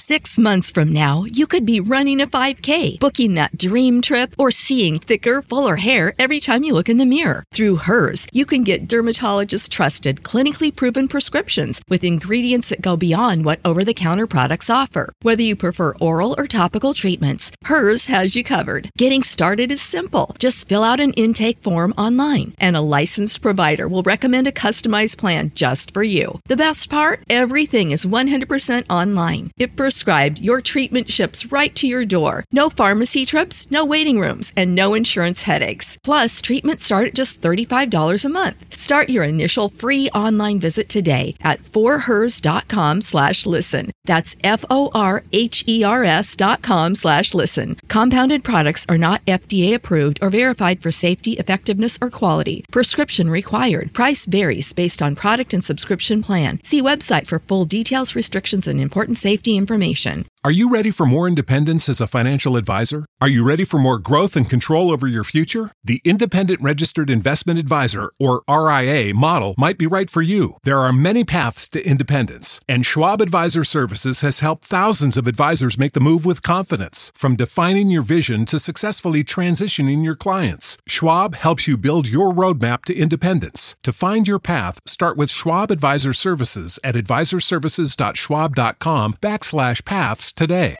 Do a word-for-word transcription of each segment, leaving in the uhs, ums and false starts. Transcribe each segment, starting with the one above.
Six months from now, you could be running a five K, booking that dream trip, or seeing thicker, fuller hair every time you look in the mirror. Through Hers, you can get dermatologist-trusted, clinically proven prescriptions with ingredients that go beyond what over-the-counter products offer. Whether you prefer oral or topical treatments, Hers has you covered. Getting started is simple. Just fill out an intake form online, and a licensed provider will recommend a customized plan just for you. The best part? Everything is one hundred percent online. If prescribed, your treatment ships right to your door. No pharmacy trips, no waiting rooms, and no insurance headaches. Plus, treatments start at just thirty-five dollars a month. Start your initial free online visit today at forhers.com slash listen. That's F-O-R-H-E-R-S dot com slash listen. Compounded products are not F D A approved or verified for safety, effectiveness, or quality. Prescription required. Price varies based on product and subscription plan. See website for full details, restrictions, and important safety information. Are you ready for more independence as a financial advisor? Are you ready for more growth and control over your future? The Independent Registered Investment Advisor, or R I A, model might be right for you. There are many paths to independence, and Schwab Advisor Services has helped thousands of advisors make the move with confidence. From defining your vision to successfully transitioning your clients, Schwab helps you build your roadmap to independence. To find your path, start with Schwab Advisor Services at advisorservices.schwab.com backslash paths today.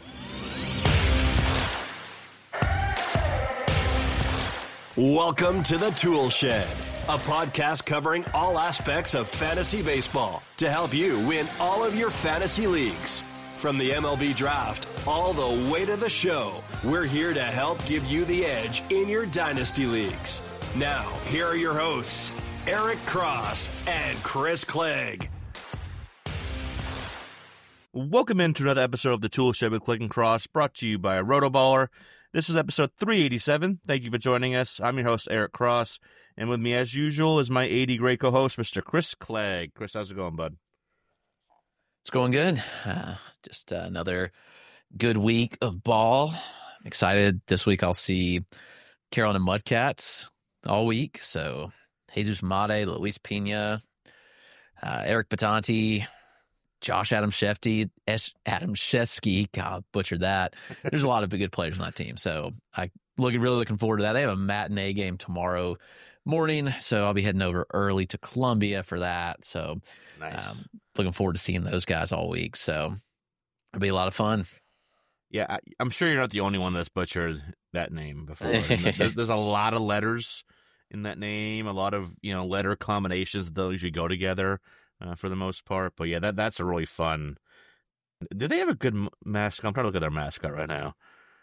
Welcome to the Tool Shed, a podcast covering all aspects of fantasy baseball to help you win all of your fantasy leagues. From the M L B draft all the way to the show, we're here to help give you the edge in your dynasty leagues. Now, here are your hosts, Eric Cross and Chris Clegg. Welcome into another episode of the Tool Shed with Clegg and Cross, brought to you by Rotoballer. This is episode three eighty-seven. Thank you for joining us. I'm your host, Eric Cross, and with me, as usual, is my A D great co-host, Mister Chris Clegg. Chris, how's it going, bud? It's going good. Uh, just uh, another good week of ball. I'm excited. This week I'll see Carolina Mudcats all week. So Jesus Mate, Luis Pena, uh, Eric Batanti, Josh Adam Shefty, S- Adam Shesky, God, butchered that. There's a lot of good players on that team. So I looking really looking forward to that. They have a matinee game tomorrow morning, so I'll be heading over early to Columbia for that. So Nice. um, looking forward to seeing those guys all week. So it'll be a lot of fun. Yeah, I, I'm sure you're not the only one that's butchered that name before. there's, there's a lot of letters in that name, a lot of, you know, letter combinations that usually go together. Uh, for the most part, but yeah, that that's a really fun. Do they have a good m- mascot? I'm trying to look at their mascot right now.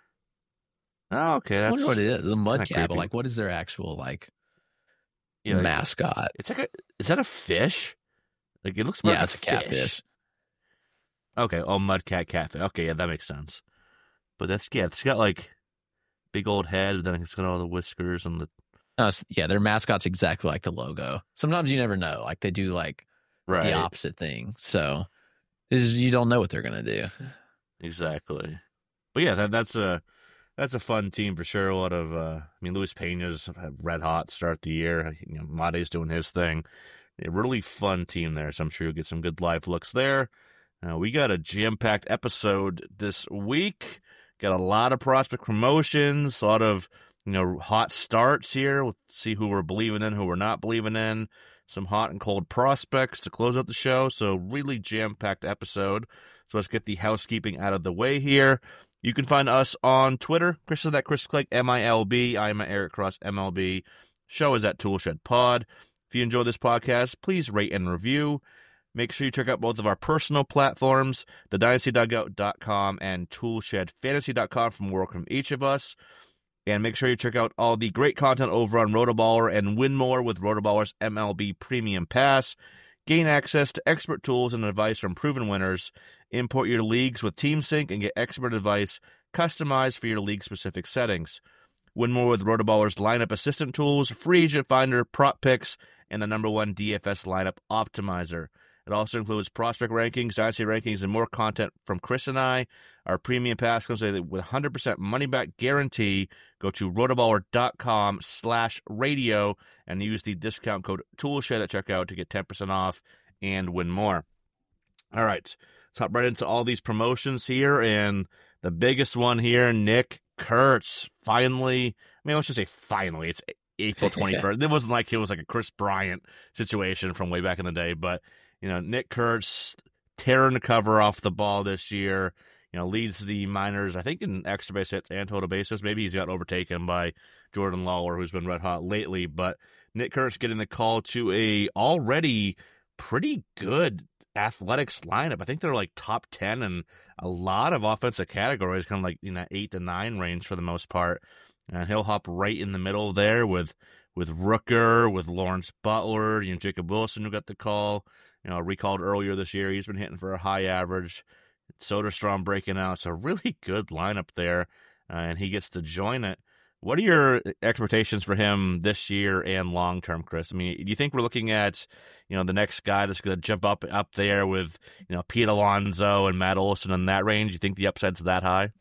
Oh, okay, that's I wonder what it is. The mud kinda cat, but creepy. like, what is their actual like Yeah, like, mascot? It's like a. Is that a fish? Like it looks more Yeah, like it's a fish. catfish. Okay, oh, mud cat catfish. Okay, yeah, that makes sense. But that's yeah, it's got like big old head, and then it's got all the whiskers and the. No, it's- yeah, their mascot's exactly like the logo. Sometimes you never know. Like they do like Right. the opposite thing. So is you don't know what they're gonna do. Exactly. But yeah, that that's a that's a fun team for sure. A lot of uh, I mean, Luis Pena's had red hot to start the year. You know, Mate's doing his thing. A really fun team there, so I'm sure you'll get some good live looks there. Uh, we got a jam-packed episode this week. Got a lot of prospect promotions, a lot of you know hot starts here. We'll see who we're believing in, who we're not believing in. Some hot and cold prospects to close out the show. So really jam-packed episode. So let's get the housekeeping out of the way here. You can find us on Twitter. Chris is at Chris Clegg, M I L B. I am at Eric Cross, M L B. Show is at Toolshed Pod. If you enjoy this podcast, please rate and review. Make sure you check out both of our personal platforms, the dynasty dugout dot com and toolshed fantasy dot com for more from each of us. And make sure you check out all the great content over on Rotoballer and win more with Rotoballer's M L B Premium Pass. Gain access to expert tools and advice from proven winners. Import your leagues with TeamSync and get expert advice customized for your league-specific settings. Win more with Rotoballer's lineup assistant tools, free agent finder, prop picks, and the number one D F S lineup optimizer. It also includes prospect rankings, dynasty rankings, and more content from Chris and I. Our premium pass comes with one hundred percent money-back guarantee. Go to rotoballer.com slash radio and use the discount code TOOLSHED at checkout to get ten percent off and win more. All right. let's hop right into all these promotions here, and the biggest one here, Nick Kurtz, finally, I mean, let's just say finally, it's April twenty-first. It wasn't like it was like a Chris Bryant situation from way back in the day, but, you know, Nick Kurtz tearing the cover off the ball this year, you know, leads the minors, I think, in extra base hits and total bases. Maybe he's got overtaken by Jordan Lawler, who's been red hot lately, but Nick Kurtz getting the call to a already pretty good Athletics lineup. I think they're like top ten in a lot of offensive categories, kind of like in that eight to nine range for the most part. And he'll hop right in the middle there with with Rooker, with Lawrence Butler, you know, Jacob Wilson, who got the call, you know, recalled earlier this year. He's been hitting for a high average. Soderstrom breaking out. It's a really good lineup there, uh, and he gets to join it. What are your expectations for him this year and long term, Chris? I mean, do you think we're looking at, you know, the next guy that's going to jump up up there with, you know, Pete Alonso and Matt Olson in that range? Do you think the upside's that high?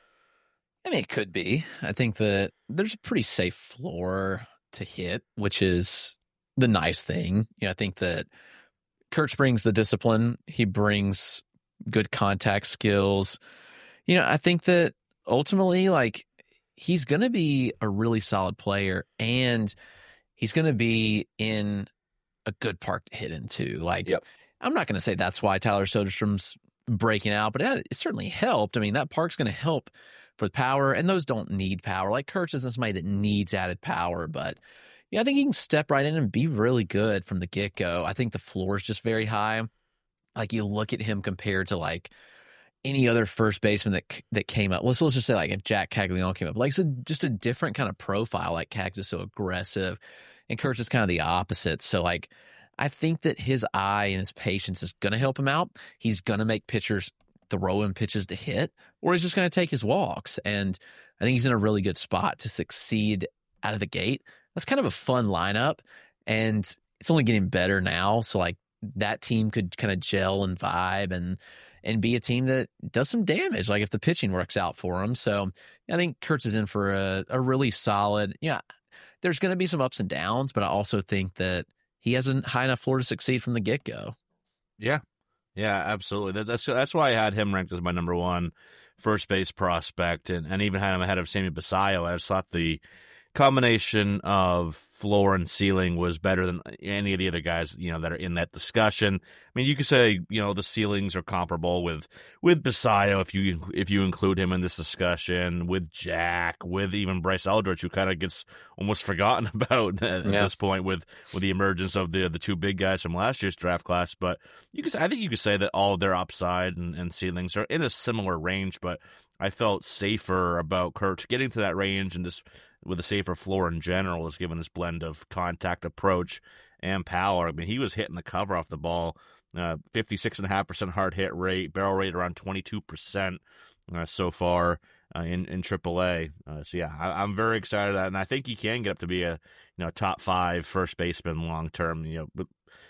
I mean, it could be. I think that there's a pretty safe floor to hit, which is the nice thing. You know, I think that Kurtz brings the discipline. He brings good contact skills. You know, I think that ultimately, like, he's going to be a really solid player, and he's going to be in a good park to hit into. Like, yep. I'm not going to say that's why Tyler Soderstrom's breaking out, but it, it certainly helped. I mean, that park's going to help for the power, and those don't need power. Like, Kurtz isn't somebody that needs added power, but yeah, I think he can step right in and be really good from the get-go. I think the floor is just very high. Like, you look at him compared to, like, any other first baseman that that came up. Let's, let's just say, like, if Jack Caglianone came up. Like, it's a, just a different kind of profile. Like, Cags is so aggressive, and Kurtz is kind of the opposite. So, like, I think that his eye and his patience is going to help him out. He's going to make pitchers throw him pitches to hit, or he's just going to take his walks. And I think he's in a really good spot to succeed out of the gate. That's kind of a fun lineup, and it's only getting better now. So, like, that team could kind of gel and vibe and and be a team that does some damage, like if the pitching works out for him. So I think Kurtz is in for a, a really solid, yeah, there's going to be some ups and downs, but I also think that he has a high enough floor to succeed from the get-go. Yeah. Yeah, absolutely. That, that's that's why I had him ranked as my number one first base prospect, and, and even had him ahead of Sammy Basayo. I just thought the combination of floor and ceiling was better than any of the other guys, you know, that are in that discussion. I mean, you could say, you know, the ceilings are comparable with with Basayo if you if you include him in this discussion, with Jack, with even Bryce Eldridge, who kind of gets almost forgotten about at yeah. this point with with the emergence of the the two big guys from last year's draft class. But you could, I think you could say that all of their upside and, and ceilings are in a similar range. But I felt safer about Kurtz getting to that range, and just with a safer floor in general, is given this blend of contact approach and power. I mean, he was hitting the cover off the ball, uh, fifty-six point five percent hard hit rate, barrel rate around twenty-two percent uh, so far uh, in, in triple A. Uh, so, yeah, I, I'm very excited, and I think he can get up to be a you know top five first baseman long term. You know, but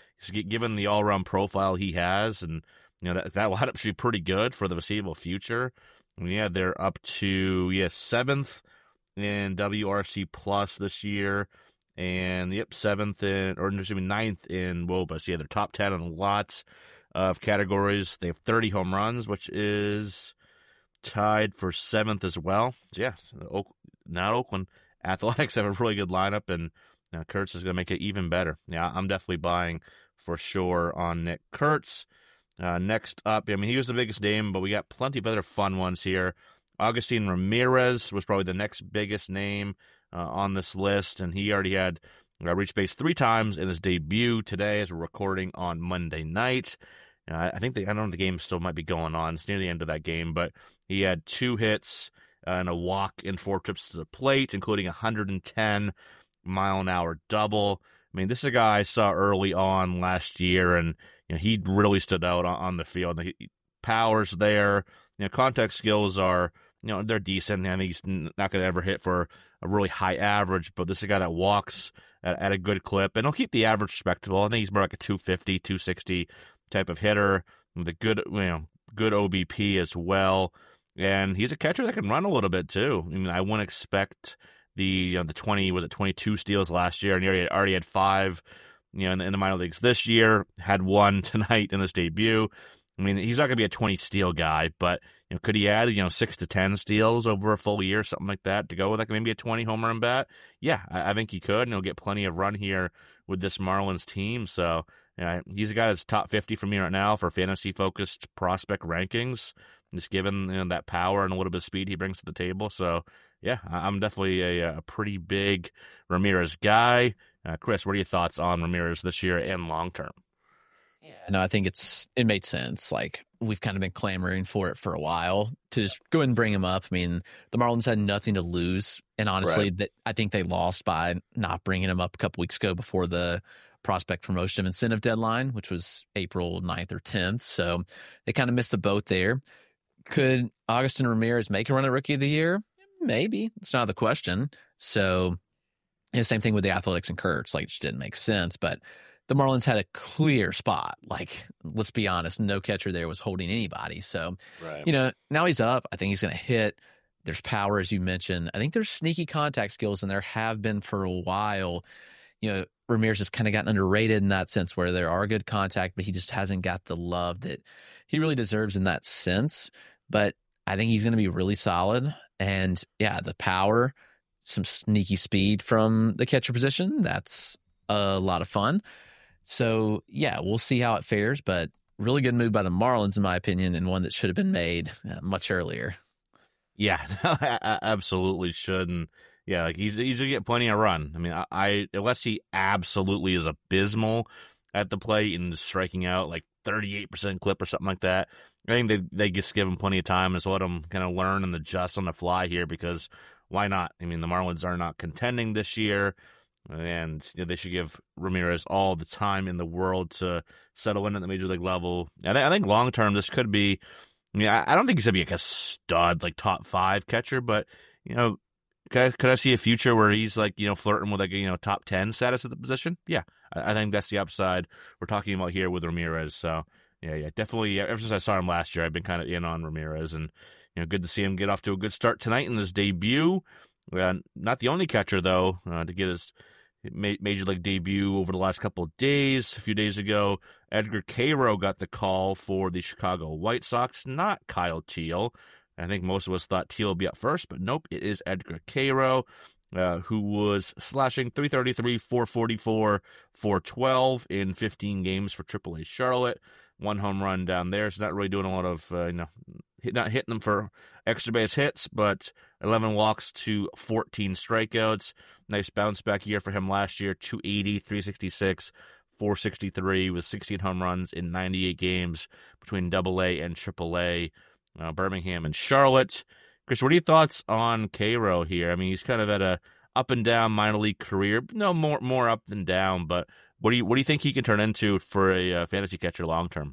given the all-around profile he has, and you know that, that lineup should be pretty good for the foreseeable future. I mean, yeah, they're up to yeah seventh in W R C Plus this year, and yep, seventh in, or excuse me, ninth in W O B A. So yeah, they're top ten in lots of categories. They have thirty home runs, which is tied for seventh as well. So yeah, Oak, not Oakland. Athletics have a really good lineup, and you know, Kurtz is going to make it even better. Yeah, I'm definitely buying for sure on Nick Kurtz. Uh, next up, I mean, he was the biggest name, but we got plenty of other fun ones here. Agustin Ramirez was probably the next biggest name uh, on this list, and he already had uh, reached base three times in his debut today as we're recording on Monday night. Uh, I think the, I don't know, the game still might be going on. It's near the end of that game, but he had two hits uh, and a walk in four trips to the plate, including a one hundred ten mile an hour double. I mean, this is a guy I saw early on last year, and you know, he really stood out on, on the field. The power's there. You know, contact skills are, you know, they're decent. I think he's not going to ever hit for a really high average, but this is a guy that walks at, at a good clip, and he'll keep the average respectable. I think he's more like a two fifty, two sixty type of hitter with a good, you know, good O B P as well. And he's a catcher that can run a little bit too. I mean, I wouldn't expect the, you know, the twenty, was it twenty-two steals last year, and he already, already had five, you know, in the, in the minor leagues this year, had one tonight in his debut. I mean, he's not going to be a twenty steal guy, but you know, could he add you know six to ten steals over a full year, something like that, to go with like maybe a twenty home run bat? Yeah, I, I think he could, and he'll get plenty of run here with this Marlins team. So yeah, he's a guy that's top fifty for me right now for fantasy focused prospect rankings, just given you know, that power and a little bit of speed he brings to the table. So yeah, I'm definitely a, a pretty big Ramirez guy. Uh, Chris, what are your thoughts on Ramirez this year and long term? Yeah, no, I think it's it made sense. Like, we've kind of been clamoring for it for a while to just go ahead and bring him up. I mean, the Marlins had nothing to lose, and honestly, Right. that I think they lost by not bringing him up a couple weeks ago before the prospect promotion incentive deadline, which was April ninth or tenth. So they kind of missed the boat there. Could Agustin Ramirez make a run at Rookie of the Year? Maybe. It's not the question. So, you know, same thing with the Athletics and Kurtz. Like, it just didn't make sense, but the Marlins had a clear spot. Like, let's be honest, no catcher there was holding anybody. So, Right. you know, now he's up. I think he's going to hit. There's power, as you mentioned. I think there's sneaky contact skills, and there have been for a while. You know, Ramirez has kind of gotten underrated in that sense, where there are good contact, but he just hasn't got the love that he really deserves in that sense. But I think he's going to be really solid. And yeah, the power, some sneaky speed from the catcher position, that's a lot of fun. So, yeah, we'll see how it fares, but really good move by the Marlins, in my opinion, and one that should have been made uh, much earlier. Yeah, I absolutely should. And yeah, like he's he's gonna get plenty of run. I mean, I, I unless he absolutely is abysmal at the plate and striking out like thirty-eight percent clip or something like that, I think they they just give him plenty of time and just let him kind of learn and adjust on the fly here, because why not? I mean, the Marlins are not contending this year. And you know, they should give Ramirez all the time in the world to settle in at the major league level. And I, I think long term, this could be. I mean, I, I don't think he's gonna be like a stud, like top five catcher, but you know, could I, could I see a future where he's like you know flirting with like a, you know top ten status at the position? Yeah, I, I think that's the upside we're talking about here with Ramirez. So yeah, yeah, definitely. Yeah, ever since I saw him last year, I've been kind of in on Ramirez, and you know, good to see him get off to a good start tonight in his debut. Uh, not the only catcher though uh, to get his major league debut over the last couple of days. A few days ago, Edgar Cairo got the call for the Chicago White Sox, not Kyle Teal. I think most of us thought Teal would be up first, but nope, it is Edgar Cairo, uh, who was slashing three thirty-three, four forty-four, four twelve in fifteen games for triple A Charlotte. One home run down there, so not really doing a lot of, uh, you know, not hitting them for extra base hits, but eleven walks to fourteen strikeouts. Nice bounce back year for him last year, two eighty, three sixty-six, four sixty-three with sixteen home runs in ninety-eight games between double A and triple A, uh, Birmingham and Charlotte. Chris, what are your thoughts on Cairo here? I mean, he's kind of at a up and down minor league career. No, more more up than down, but what do you what do you think he can turn into for a uh, fantasy catcher long term?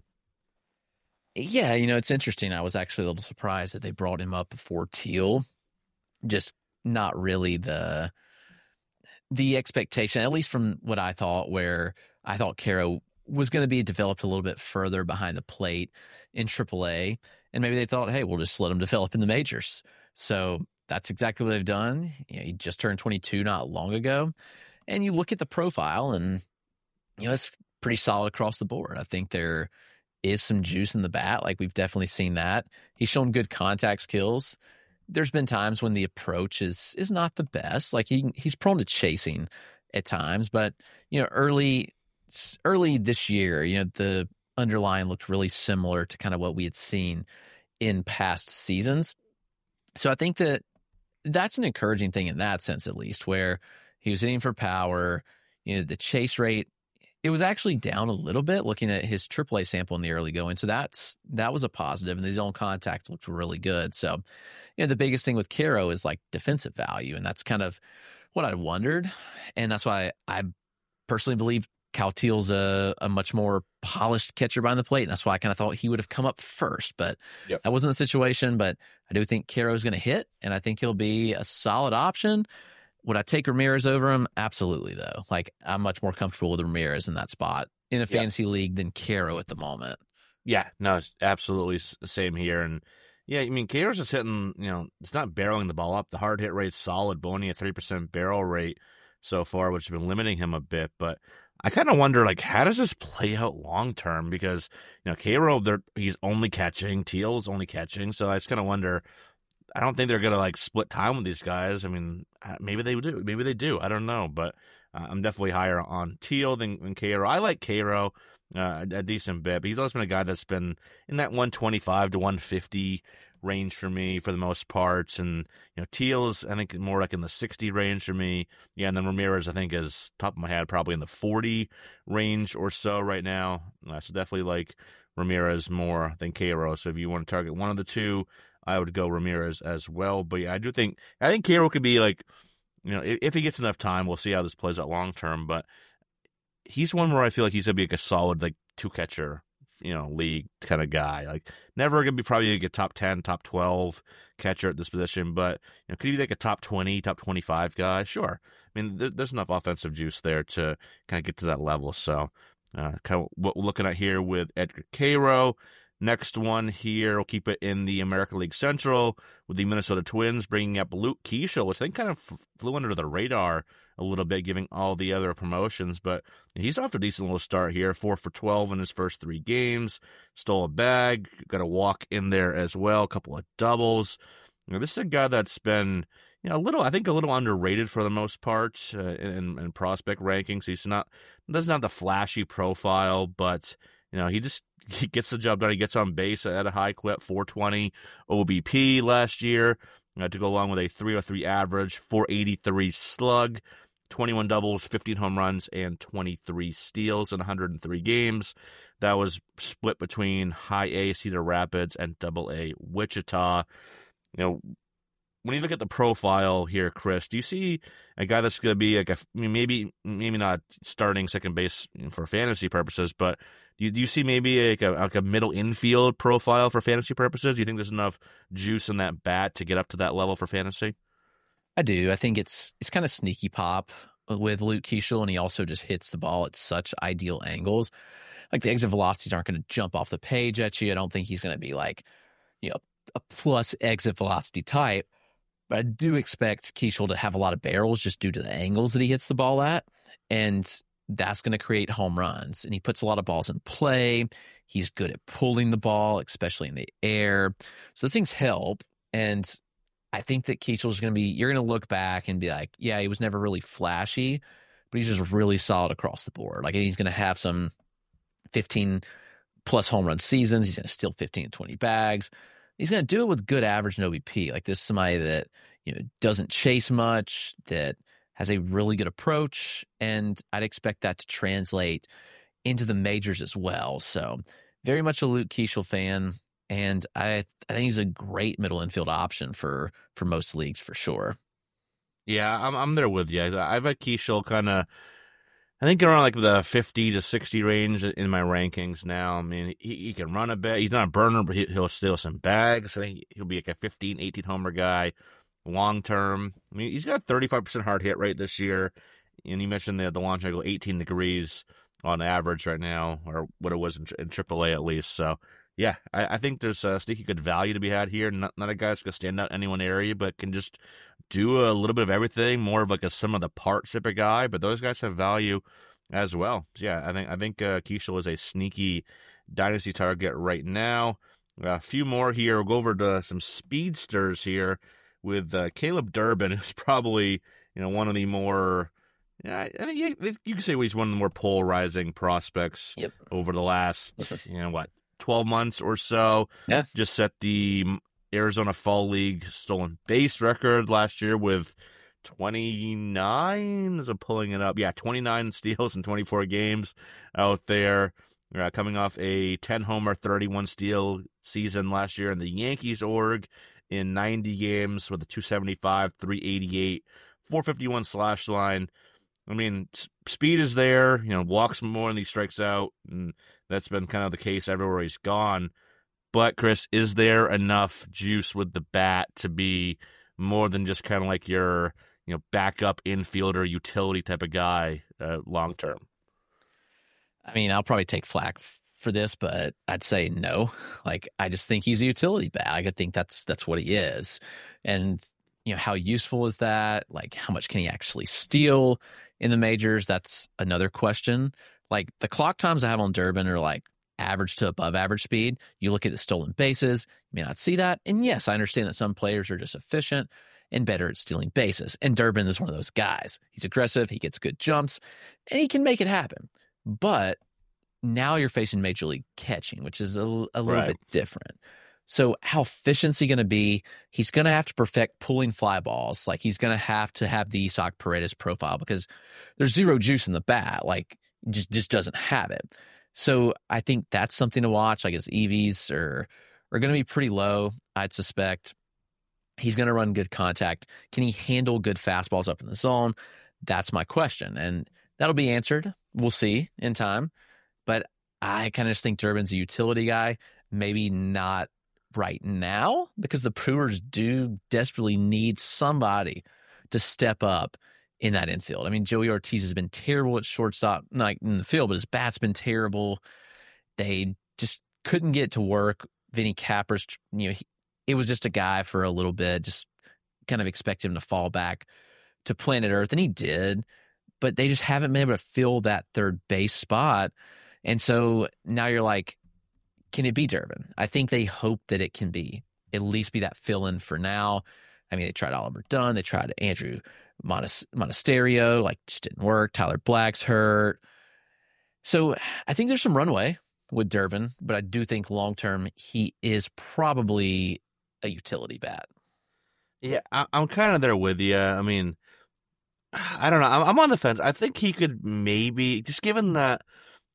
Yeah, you know, it's interesting. I was actually a little surprised that they brought him up before Teal. Just not really the the expectation, at least from what I thought, where I thought Cairo was going to be developed a little bit further behind the plate in triple A. And maybe they thought, hey, we'll just let him develop in the majors. So that's exactly what they've done. You know, he just turned twenty-two not long ago. And you look at the profile and, you know, it's pretty solid across the board. I think there is some juice in the bat. Like, we've definitely seen that. He's shown good contact skills. There's been times when the approach is is not the best. Like, he he's prone to chasing at times, but you know, early early this year, you know, the underlying looked really similar to kind of what we had seen in past seasons. So I think that that's an encouraging thing in that sense, at least, where he was hitting for power. You know, the chase rate, it was actually down a little bit looking at his triple A sample in the early going. So that's that was a positive, and the zone contact looked really good. So, you know, the biggest thing with Cairo is like defensive value, and that's kind of what I wondered. And that's why I personally believe Kyle Teal's a, a much more polished catcher behind the plate, and that's why I kind of thought he would have come up first. But Yep. that wasn't the situation. But I do think Cairo's going to hit, and I think he'll be a solid option. Would I take Ramirez over him? Absolutely, though. Like, I'm much more comfortable with Ramirez in that spot in a fantasy league than Cairo at the moment. Yeah, no, it's absolutely the same here. And yeah, I mean, Cairo's just hitting, you know, it's not barreling the ball up. The hard hit rate's solid, but only a three percent barrel rate so far, which has been limiting him a bit. But I kind of wonder, like, how does this play out long term? Because, you know, K-Row, he's only catching, Teal's only catching, so I just kind of wonder. I don't think they're gonna like split time with these guys. I mean, maybe they do, maybe they do. I don't know, but uh, I'm definitely higher on Teal than, than K-Row. I like K-Row uh, a, a decent bit, but he's always been a guy that's been in that one twenty-five to one fifty range for me for the most part. And, you know, Teal's, I think, more like in the sixty range for me. Yeah, and then Ramirez, I think, is, top of my head, probably in the forty range or so right now. Uh, so definitely like Ramirez more than K-Row. So if you want to target one of the two, I would go Ramirez as well. But yeah, I do think, I think K-Row could be like, you know, if, if he gets enough time, we'll see how this plays out long term. But he's one where I feel like he's going to be like a solid, like, two catcher, you know, league kind of guy. Like, never going to be probably going to get top ten, top twelve catcher at this position, but, you know, could he be like a top twenty, top twenty-five guy? Sure. I mean, there, there's enough offensive juice there to kind of get to that level. So, uh, kind of what we're looking at here with Edgar K-Row. Next one here, we'll keep it in the American League Central with the Minnesota Twins bringing up Luke Keeschel, which I think kind of flew under the radar a little bit, giving all the other promotions. But he's off to a decent little start here, four for twelve in his first three games, stole a bag, got a walk in there as well, a couple of doubles. You know, this is a guy that's been, you know, a little, I think, a little underrated for the most part uh, in, in prospect rankings. He's not, doesn't have the flashy profile, but, you know, he just, he gets the job done. He gets on base at a high clip, four twenty O B P last year, uh, to go along with a three oh three average, four eighty-three slug, twenty-one doubles, fifteen home runs, and twenty-three steals in one hundred three games. That was split between high A Cedar Rapids and double A Wichita. You know, when you look at the profile here, Chris, do you see a guy that's going to be like a, maybe maybe not starting second base for fantasy purposes, but do you, do you see maybe like a, like a middle infield profile for fantasy purposes? Do you think there's enough juice in that bat to get up to that level for fantasy? I do. I think it's it's kind of sneaky pop with Luke Keeschel, and he also just hits the ball at such ideal angles. Like, the exit velocities aren't going to jump off the page at you. I don't think he's going to be like, you know, a plus exit velocity type. But I do expect Keeschel to have a lot of barrels just due to the angles that he hits the ball at. And that's going to create home runs. And he puts a lot of balls in play. He's good at pulling the ball, especially in the air. So those things help. And I think that Keeschel is going to be, you're going to look back and be like, yeah, he was never really flashy, but he's just really solid across the board. Like, he's going to have some fifteen plus home run seasons. He's going to steal fifteen to twenty bags. He's going to do it with good average and O B P. Like, this is somebody that, you know, doesn't chase much, that has a really good approach, and I'd expect that to translate into the majors as well. So, very much a Luke Keeschel fan, and I I think he's a great middle infield option for for most leagues for sure. Yeah, I'm I'm there with you. I've had Keeschel kind of, I think, around like the fifty to sixty range in my rankings now. I mean, he, he can run a bit. He's not a burner, but he, he'll steal some bags. I think he'll be like a fifteen, eighteen homer guy long term. I mean, he's got a thirty-five percent hard hit rate this year. And you mentioned the, the launch angle, eighteen degrees on average right now, or what it was in, in triple A at least. So, yeah, I, I think there's a sneaky good value to be had here. Not, not a guy that's going to stand out in any one area, but can just do a little bit of everything, more of like a sum of the parts type of guy. But those guys have value as well. So, yeah, I think I think uh, Keeschel is a sneaky dynasty target right now. A few more here. We'll go over to some speedsters here with uh, Caleb Durbin, who's probably, you know, one of the more, yeah, I think you, you can say he's one of the more polarizing prospects yep. over the last, you know, what, twelve months or so. Yeah. Just set the Arizona Fall League stolen base record last year with twenty-nine, as I'm pulling it up. Yeah, twenty-nine steals in twenty-four games out there. Uh, coming off a ten homer, thirty-one steal season last year in the Yankees org in ninety games with a two seventy-five, three eighty-eight, four fifty-one slash line. I mean, speed is there, you know, walks more than he strikes out, and that's been kind of the case everywhere he's gone. But, Chris, is there enough juice with the bat to be more than just kind of like your, you know, backup infielder, utility type of guy uh, long term? I mean, I'll probably take flack for this, but I'd say no. Like, I just think he's a utility bat. I think that's that's what he is. And you know, how useful is that? Like, how much can he actually steal in the majors? That's another question. Like, the clock times I have on Durbin are like average to above average speed. You look at the stolen bases, you may not see that. And yes, I understand that some players are just efficient and better at stealing bases. And Durbin is one of those guys. He's aggressive, he gets good jumps, and he can make it happen. But now you're facing Major League catching, which is a, a little Right. bit different. So how efficient is he going to be? He's going to have to perfect pulling fly balls. Like, he's going to have to have the Isaac Paredes profile because there's zero juice in the bat. Like, just just doesn't have it. So I think that's something to watch. Like, his E Vs are, are going to be pretty low, I'd suspect. He's going to run good contact. Can he handle good fastballs up in the zone? That's my question. And that'll be answered. We'll see in time. But I kind of just think Durbin's a utility guy. Maybe not right now, because the Brewers do desperately need somebody to step up in that infield. I mean, Joey Ortiz has been terrible at shortstop, not in the field, but his bat's been terrible. They just couldn't get to work. Vinny Capras, you know, he, it was just a guy for a little bit, just kind of expect him to fall back to planet Earth, and he did, but they just haven't been able to fill that third base spot. And so now you're like, can it be Durbin? I think they hope that it can be, at least be that fill-in for now. I mean, they tried Oliver Dunn. They tried Andrew Monas- Monasterio. Like, just didn't work. Tyler Black's hurt. So I think there's some runway with Durbin, but I do think long-term he is probably a utility bat. Yeah, I, I'm kind of there with you. I mean, I don't know. I'm, I'm on the fence. I think he could maybe, just given that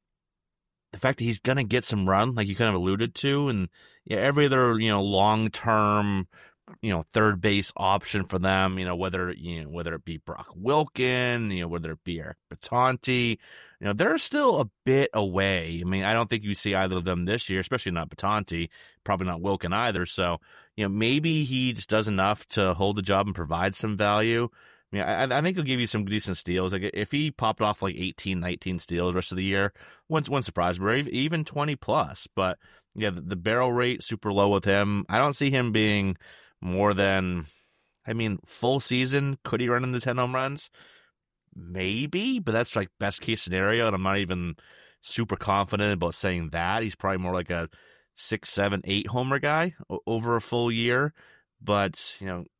the fact that he's going to get some run, like you kind of alluded to, and yeah, every other, you know, long-term, you know, third base option for them, you know, whether, you know, whether it be Brock Wilken, you know, whether it be Eric Batanti, you know, they're still a bit away. I mean, I don't think you see either of them this year, especially not Batanti, probably not Wilken either. So, you know, maybe he just does enough to hold the job and provide some value. I mean, I, I think he'll give you some decent steals. Like, if he popped off like eighteen, nineteen steals the rest of the year, wouldn't, wouldn't surprise me, even twenty plus. But yeah, the, the barrel rate super low with him. I don't see him being more than, I mean, full season. Could he run into ten home runs? Maybe, but that's like best case scenario, and I'm not even super confident about saying that. He's probably more like a six, seven, eight homer guy over a full year. But, you know,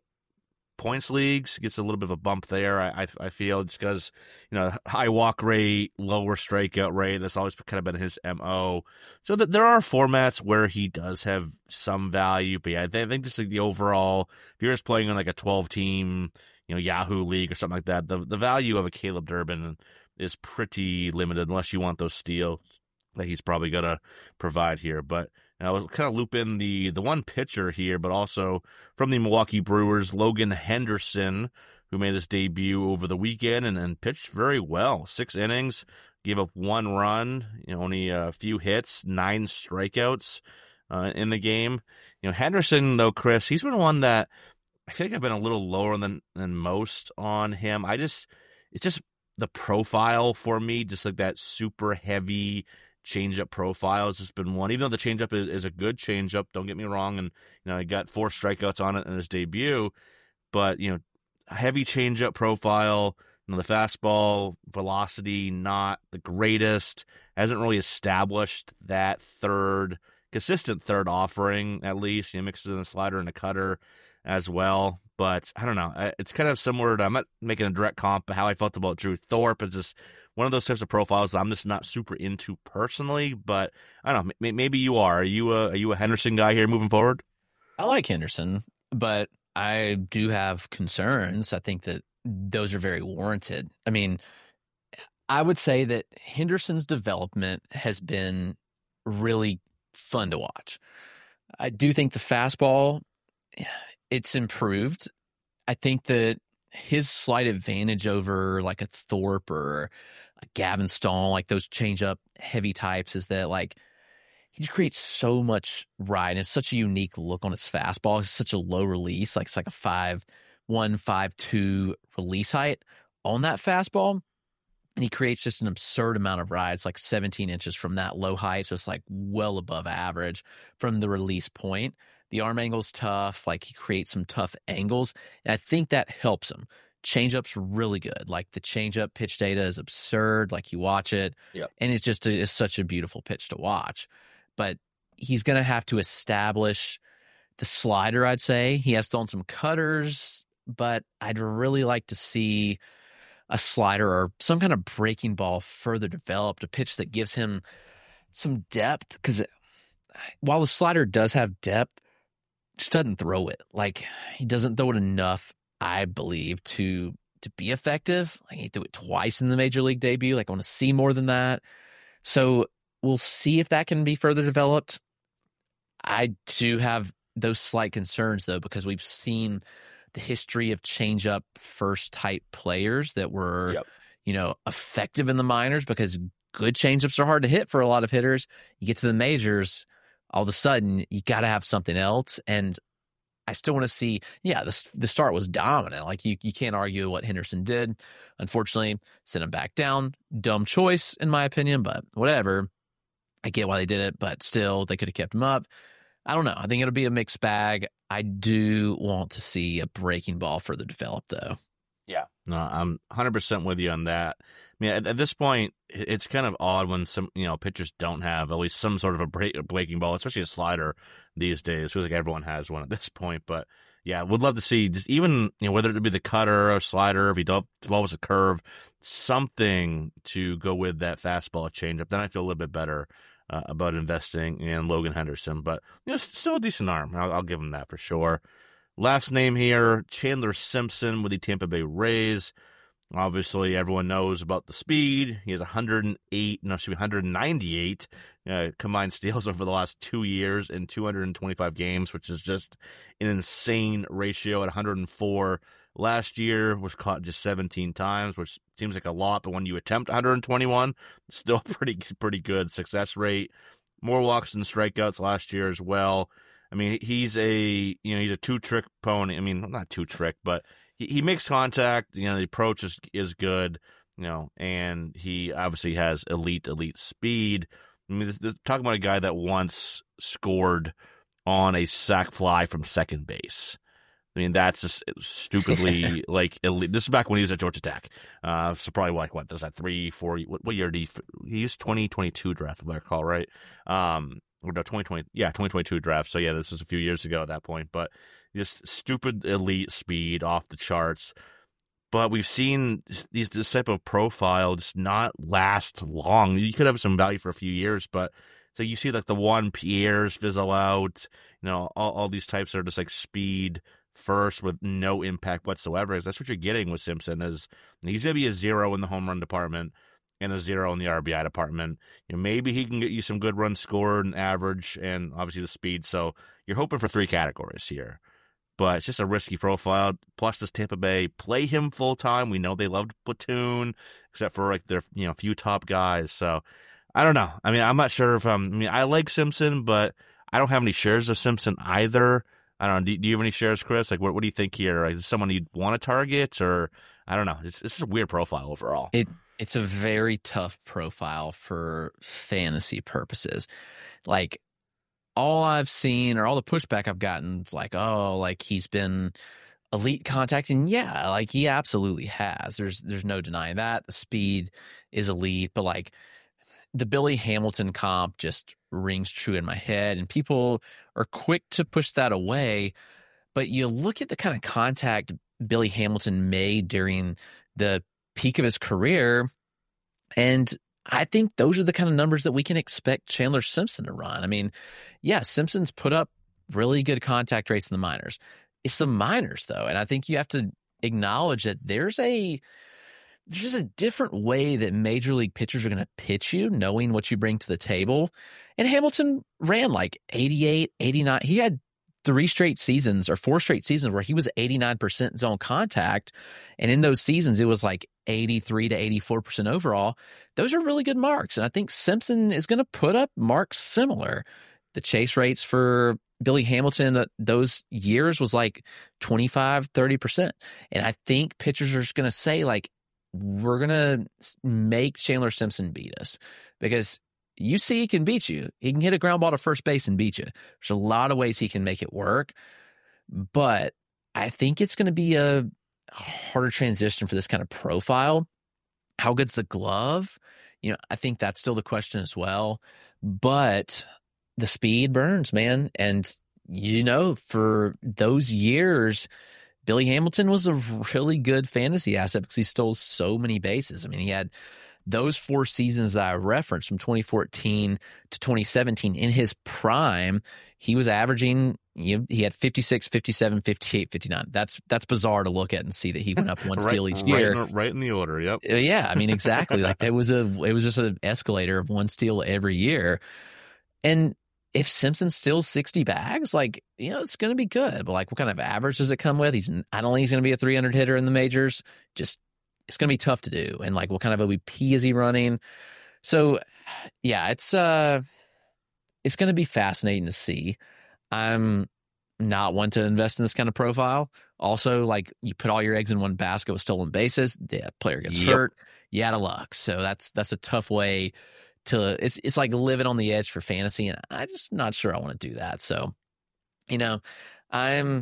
points leagues gets a little bit of a bump there. I I, I feel just because, you know, high walk rate, lower strikeout rate. That's always kind of been his M O. So that there are formats where he does have some value. But yeah, I think just like the overall, if you're just playing on like a twelve team, you know, Yahoo league or something like that, the the value of a Caleb Durbin is pretty limited unless you want those steals that he's probably gonna provide here. But I was kind of loop in the, the one pitcher here, but also from the Milwaukee Brewers, Logan Henderson, who made his debut over the weekend and, and pitched very well. Six innings, gave up one run, you know, only a few hits, nine strikeouts uh, in the game. You know, Henderson, though, Chris, he's been one that I feel like I've been a little lower than, than most on him. I just, it's just the profile for me, just like that super heavy changeup profile has just been one. Even though the changeup is, is a good changeup, don't get me wrong, and you know, he got four strikeouts on it in his debut, but you know, heavy changeup profile. You know, the fastball velocity not the greatest. Hasn't really established that third consistent third offering, at least. You know, mixes in a slider and a cutter as well. But I don't know. It's kind of similar to, I'm not making a direct comp, but how I felt about Drew Thorpe. It's just one of those types of profiles that I'm just not super into personally. But I don't know. Maybe you are. Are you a, are you a Henderson guy here moving forward? I like Henderson, but I do have concerns. I think that those are very warranted. I mean, I would say that Henderson's development has been really fun to watch. I do think the fastball, it's improved. I think that his slight advantage over like a Thorpe or a Gavin Stone, like those changeup heavy types, is that like he just creates so much ride. And it's such a unique look on his fastball. It's such a low release, like it's like a five one, five two release height on that fastball. And he creates just an absurd amount of ride. It's like seventeen inches from that low height. So it's like well above average from the release point. The arm angle's tough. Like, he creates some tough angles, and I think that helps him. Changeup's really good. Like, the changeup pitch data is absurd. Like, you watch it, Yep. and it's just a, it's such a beautiful pitch to watch. But he's going to have to establish the slider, I'd say. He has thrown some cutters, but I'd really like to see a slider or some kind of breaking ball further developed, a pitch that gives him some depth, because while the slider does have depth, just doesn't throw it. Like, he doesn't throw it enough, I believe, to to be effective. Like, he threw it twice in the major league debut. Like, I want to see more than that. So we'll see if that can be further developed. I do have those slight concerns, though, because we've seen the history of changeup first type players that were, yep. you know, effective in the minors, because good changeups are hard to hit for a lot of hitters. You get to the majors, all of a sudden you got to have something else. And I still want to see, yeah, the, the start was dominant. Like, you, you can't argue what Henderson did. Unfortunately, sent him back down. Dumb choice, in my opinion, but whatever. I get why they did it, but still, they could have kept him up. I don't know. I think it'll be a mixed bag. I do want to see a breaking ball further developed, though. Yeah. No, I'm one hundred percent with you on that. I mean, at, at this point, it's kind of odd when some, you know, pitchers don't have at least some sort of a, break, a breaking ball, especially a slider these days. It feels like everyone has one at this point. But, yeah, would love to see just even, you know, whether it be the cutter or slider, if he develops a curve, something to go with that fastball changeup. Then I feel a little bit better Uh, about investing in Logan Henderson, but you know, still a decent arm. I'll, I'll give him that for sure. Last name here, Chandler Simpson with the Tampa Bay Rays. Obviously, everyone knows about the speed. He has one hundred eight, no, excuse me, one hundred ninety-eight uh, combined steals over the last two years in two hundred twenty-five games, which is just an insane ratio at one hundred four. Last year was caught just seventeen times, which seems like a lot, but when you attempt one hundred twenty-one, still pretty pretty good success rate. More walks than strikeouts last year as well. I mean, he's a you know he's a two trick pony. I mean, not two trick, but he, he makes contact. You know, the approach is is good. You know, and he obviously has elite elite speed. I mean, this, this, talking about a guy that once scored on a sac fly from second base. I mean, that's just stupidly, like, elite. This is back when he was at Georgia Tech. Uh, so probably, like, what, was that three, four, what, what year did he, he used twenty twenty-two draft, if I recall, right? Um, or no, twenty twenty, yeah, twenty twenty-two draft. So, yeah, this is a few years ago at that point. But just stupid elite speed off the charts. But we've seen these this type of profile just not last long. You could have some value for a few years, but so you see, like, the Juan Pierres fizzle out, you know, all, all these types are just, like, speed first with no impact whatsoever. That's what you're getting with Simpson. Is he's gonna be a zero in the home run department and a zero in the R B I department. You know, maybe he can get you some good runs scored and average, and obviously the speed. So you're hoping for three categories here, but it's just a risky profile. Plus, this Tampa Bay play him full time. We know they loved platoon, except for like their you know few top guys. So I don't know. I mean, I'm not sure if I'm. I mean, I like Simpson, but I don't have any shares of Simpson either. I don't know. Do, do you have any shares, Chris? Like, what, what do you think here? Is this someone you'd want to target, or I don't know? It's it's a weird profile overall. It it's a very tough profile for fantasy purposes. Like, all I've seen or all the pushback I've gotten is like, oh, like he's been elite contact, and yeah, like he absolutely has. There's there's no denying that. The speed is elite, but like the Billy Hamilton comp just rings true in my head, and people are quick to push that away. But you look at the kind of contact Billy Hamilton made during the peak of his career, and I think those are the kind of numbers that we can expect Chandler Simpson to run. I mean, yeah, Simpson's put up really good contact rates in the minors. It's the minors, though, and I think you have to acknowledge that there's a There's just a different way that major league pitchers are going to pitch you, knowing what you bring to the table. And Hamilton ran like eighty-eight, eighty-nine. He had three straight seasons or four straight seasons where he was eighty-nine percent zone contact. And in those seasons, it was like eighty-three to eighty-four percent overall. Those are really good marks. And I think Simpson is going to put up marks similar. The chase rates for Billy Hamilton in the, those years was like twenty-five, thirty percent. And I think pitchers are just going to say, like, we're going to make Chandler Simpson beat us, because U C can beat you. He can hit a ground ball to first base and beat you. There's a lot of ways he can make it work. But I think it's going to be a harder transition for this kind of profile. How good's the glove? You know, I think that's still the question as well. But the speed burns, man. And, you know, for those years, Billy Hamilton was a really good fantasy asset because he stole so many bases. I mean, he had those four seasons that I referenced from twenty fourteen to twenty seventeen in his prime. He was averaging, you know, he had fifty-six, fifty-seven, fifty-eight, fifty-nine. That's that's bizarre to look at and see that he went up one right, steal each right year. In the, right in the order, yep. Yeah, I mean, exactly. Like it was a, it was just an escalator of one steal every year. And if Simpson steals sixty bags, like, you know, it's going to be good. But like, what kind of average does it come with? He's, I don't think he's going to be a three hundred hitter in the majors. Just, it's going to be tough to do. And like, what kind of O B P is he running? So yeah, it's, uh, it's going to be fascinating to see. I'm not one to invest in this kind of profile. Also, like, you put all your eggs in one basket with stolen bases, the player gets Yep. hurt, you out of luck. So that's, that's a tough way to, it's, it's like living on the edge for fantasy. And I'm just not sure I want to do that. So, you know, I'm,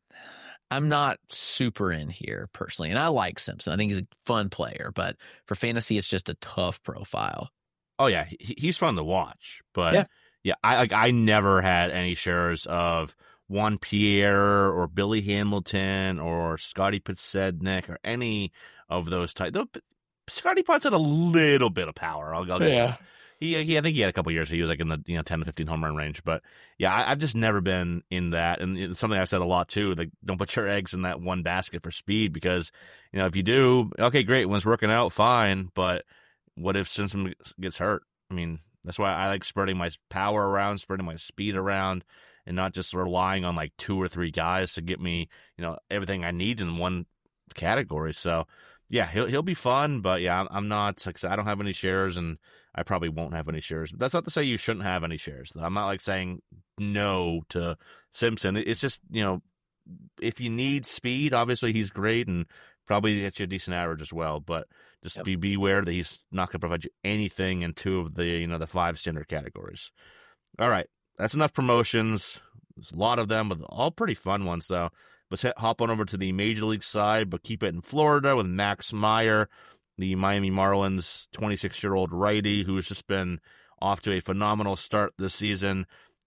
I'm not super in here personally. And I like Simpson. I think he's a fun player, but for fantasy, it's just a tough profile. Oh yeah, he, he's fun to watch, but Yeah. yeah, I like I never had any shares of Juan Pierre or Billy Hamilton or Scotty Podsednik or any of those types. Scotty Potts had a little bit of power. I'll, I'll Yeah. He, he, I think he had a couple years. He was like in the you know ten to fifteen home run range. But yeah, I, I've just never been in that, and it's something I've said a lot too. Like, don't put your eggs in that one basket for speed, because you know if you do, okay, great, when it's working out, fine. But what if Simpson gets hurt? I mean, that's why I like spreading my power around, spreading my speed around, and not just relying on like two or three guys to get me, you know, everything I need in one category. So yeah, he'll he'll be fun, but yeah, I'm, I'm not. Like, I don't have any shares, and I probably won't have any shares. That's not to say you shouldn't have any shares. I'm not like saying no to Simpson. It's just, you know, if you need speed, obviously he's great and probably gets you a decent average as well. But just Yep. be beware that he's not going to provide you anything in two of the you know the five standard categories. All right, that's enough promotions. There's a lot of them, but all pretty fun ones though. Let's hit, hop on over to the Major League side, but keep it in Florida with Max Meyer, the Miami Marlins twenty-six-year-old righty who's just been off to a phenomenal start this season.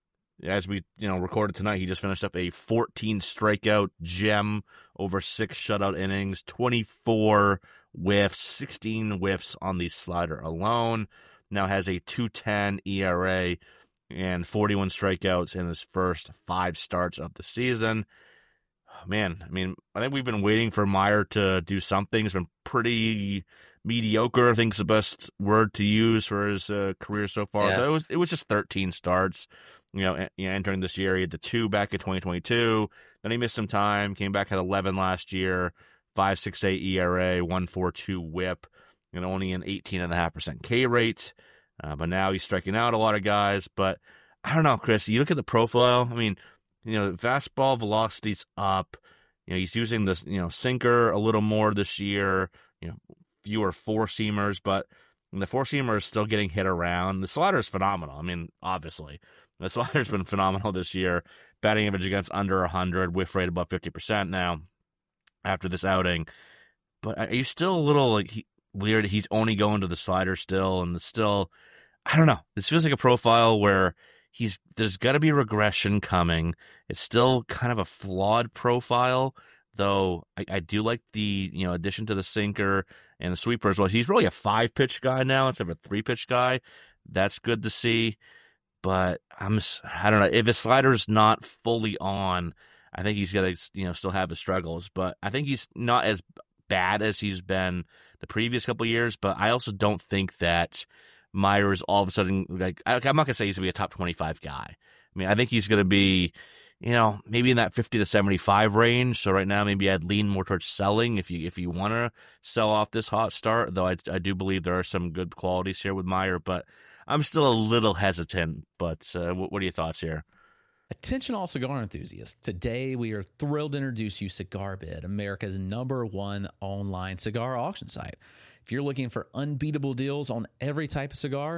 As we you know recorded tonight, he just finished up a fourteen strikeout gem over six shutout innings, twenty-four whiffs, sixteen whiffs on the slider alone. Now has a two ten E R A and forty-one strikeouts in his first five starts of the season. Man, I mean, I think we've been waiting for Meyer to do something. He's been pretty mediocre, I think is the best word to use for his uh, career so far. Yeah. But it was it was just thirteen starts. You know, you know, entering this year, he had the two back in twenty twenty-two. Then he missed some time, came back at eleven last year, five point six eight E R A, one point four two whip, and only an eighteen point five percent K rate. Uh, but now he's striking out a lot of guys. But I don't know, Chris, you look at the profile, I mean, you know, fastball velocity's up. You know, he's using the you know sinker a little more this year. You know, fewer four seamers, but the four seamer is still getting hit around. The slider is phenomenal. I mean, obviously, the slider's been phenomenal this year. Batting average against under one hundred, whiff rate above fifty percent now after this outing. But are you still a little like he, weird? He's only going to the slider still, and it's still, I don't know. This feels like a profile where He's there's got to be regression coming. It's still kind of a flawed profile, though. I, I do like the you know addition to the sinker and the sweeper as well. He's really a five pitch guy now instead of a three pitch guy. That's good to see. But I'm I don't know if his slider's not fully on. I think he's gonna you know still have his struggles. But I think he's not as bad as he's been the previous couple of years. But I also don't think that Meyer is all of a sudden like I'm not gonna say he's gonna be a top twenty-five guy. I mean, I think he's gonna be, you know, maybe in that fifty to seventy-five range. So right now, maybe I'd lean more towards selling if you if you want to sell off this hot start. Though I I do believe there are some good qualities here with Meyer, but I'm still a little hesitant. But uh, what, what are your thoughts here? Attention all cigar enthusiasts. Today we are thrilled to introduce you Cigar Bid, America's number one online cigar auction site. If you're looking for unbeatable deals on every type of cigar,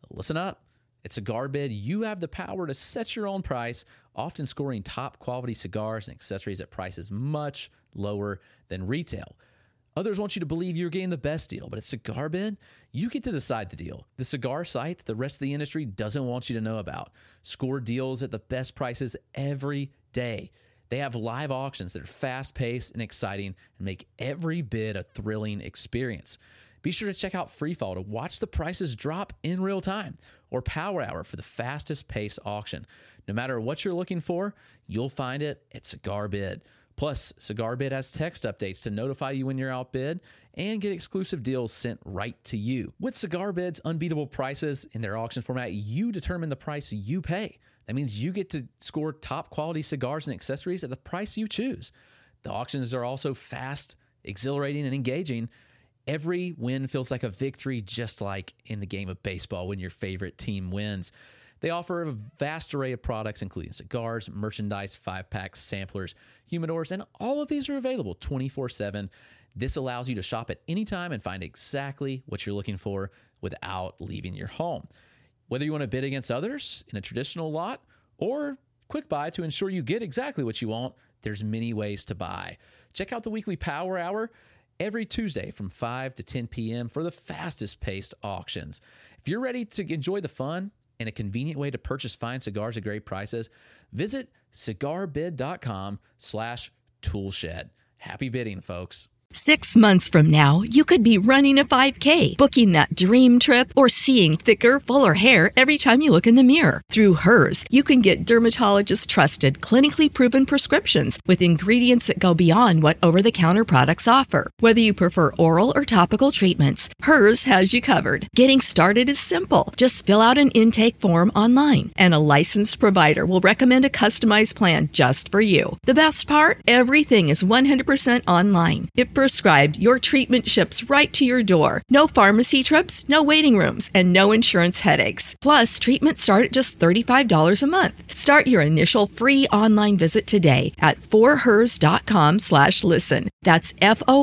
Listen up. At Cigar Bid, you have the power to set your own price, often scoring top quality cigars and accessories at prices much lower than retail. Others want you to believe you're getting the best deal, but at Cigar Bid, you get to decide the deal. The cigar site that the rest of the industry doesn't want you to know about. Score deals at the best prices every day. They have live auctions that are fast-paced and exciting and make every bid a thrilling experience. Be sure to check out Free Fall to watch the prices drop in real time, or Power Hour for the fastest-paced auction. No matter what you're looking for, you'll find it at Cigar Bid. Plus, Cigar Bid has text updates to notify you when you're outbid and get exclusive deals sent right to you. With Cigar Bid's unbeatable prices in their auction format, you determine the price you pay. That means you get to score top quality cigars and accessories at the price you choose. The auctions are also fast, exhilarating, and engaging. Every win feels like a victory, just like in the game of baseball when your favorite team wins. They offer a vast array of products, including cigars, merchandise, five-packs, samplers, humidors, and all of these are available twenty-four seven. This allows you to shop at any time and find exactly what you're looking for without leaving your home. Whether you want to bid against others in a traditional lot or quick buy to ensure you get exactly what you want, there's many ways to buy. Check out the weekly Power Hour every Tuesday from five to ten p.m. for the fastest-paced auctions. If you're ready to enjoy the fun and a convenient way to purchase fine cigars at great prices, visit cigarbid.com slash toolshed. Happy bidding, folks. Six months from now, you could be running a five K, booking that dream trip, or seeing thicker, fuller hair every time you look in the mirror. Through Hers, you can get dermatologist-trusted, clinically proven prescriptions with ingredients that go beyond what over-the-counter products offer. Whether you prefer oral or topical treatments, Hers has you covered. Getting started is simple. Just fill out an intake form online, and a licensed provider will recommend a customized plan just for you. The best part? Everything is one hundred percent online. It prescribed, your treatment ships right to your door. No pharmacy trips, no waiting rooms, and no insurance headaches. Plus, treatments start at just thirty-five dollars a month. Start your initial free online visit today at forhers.com slash listen. That's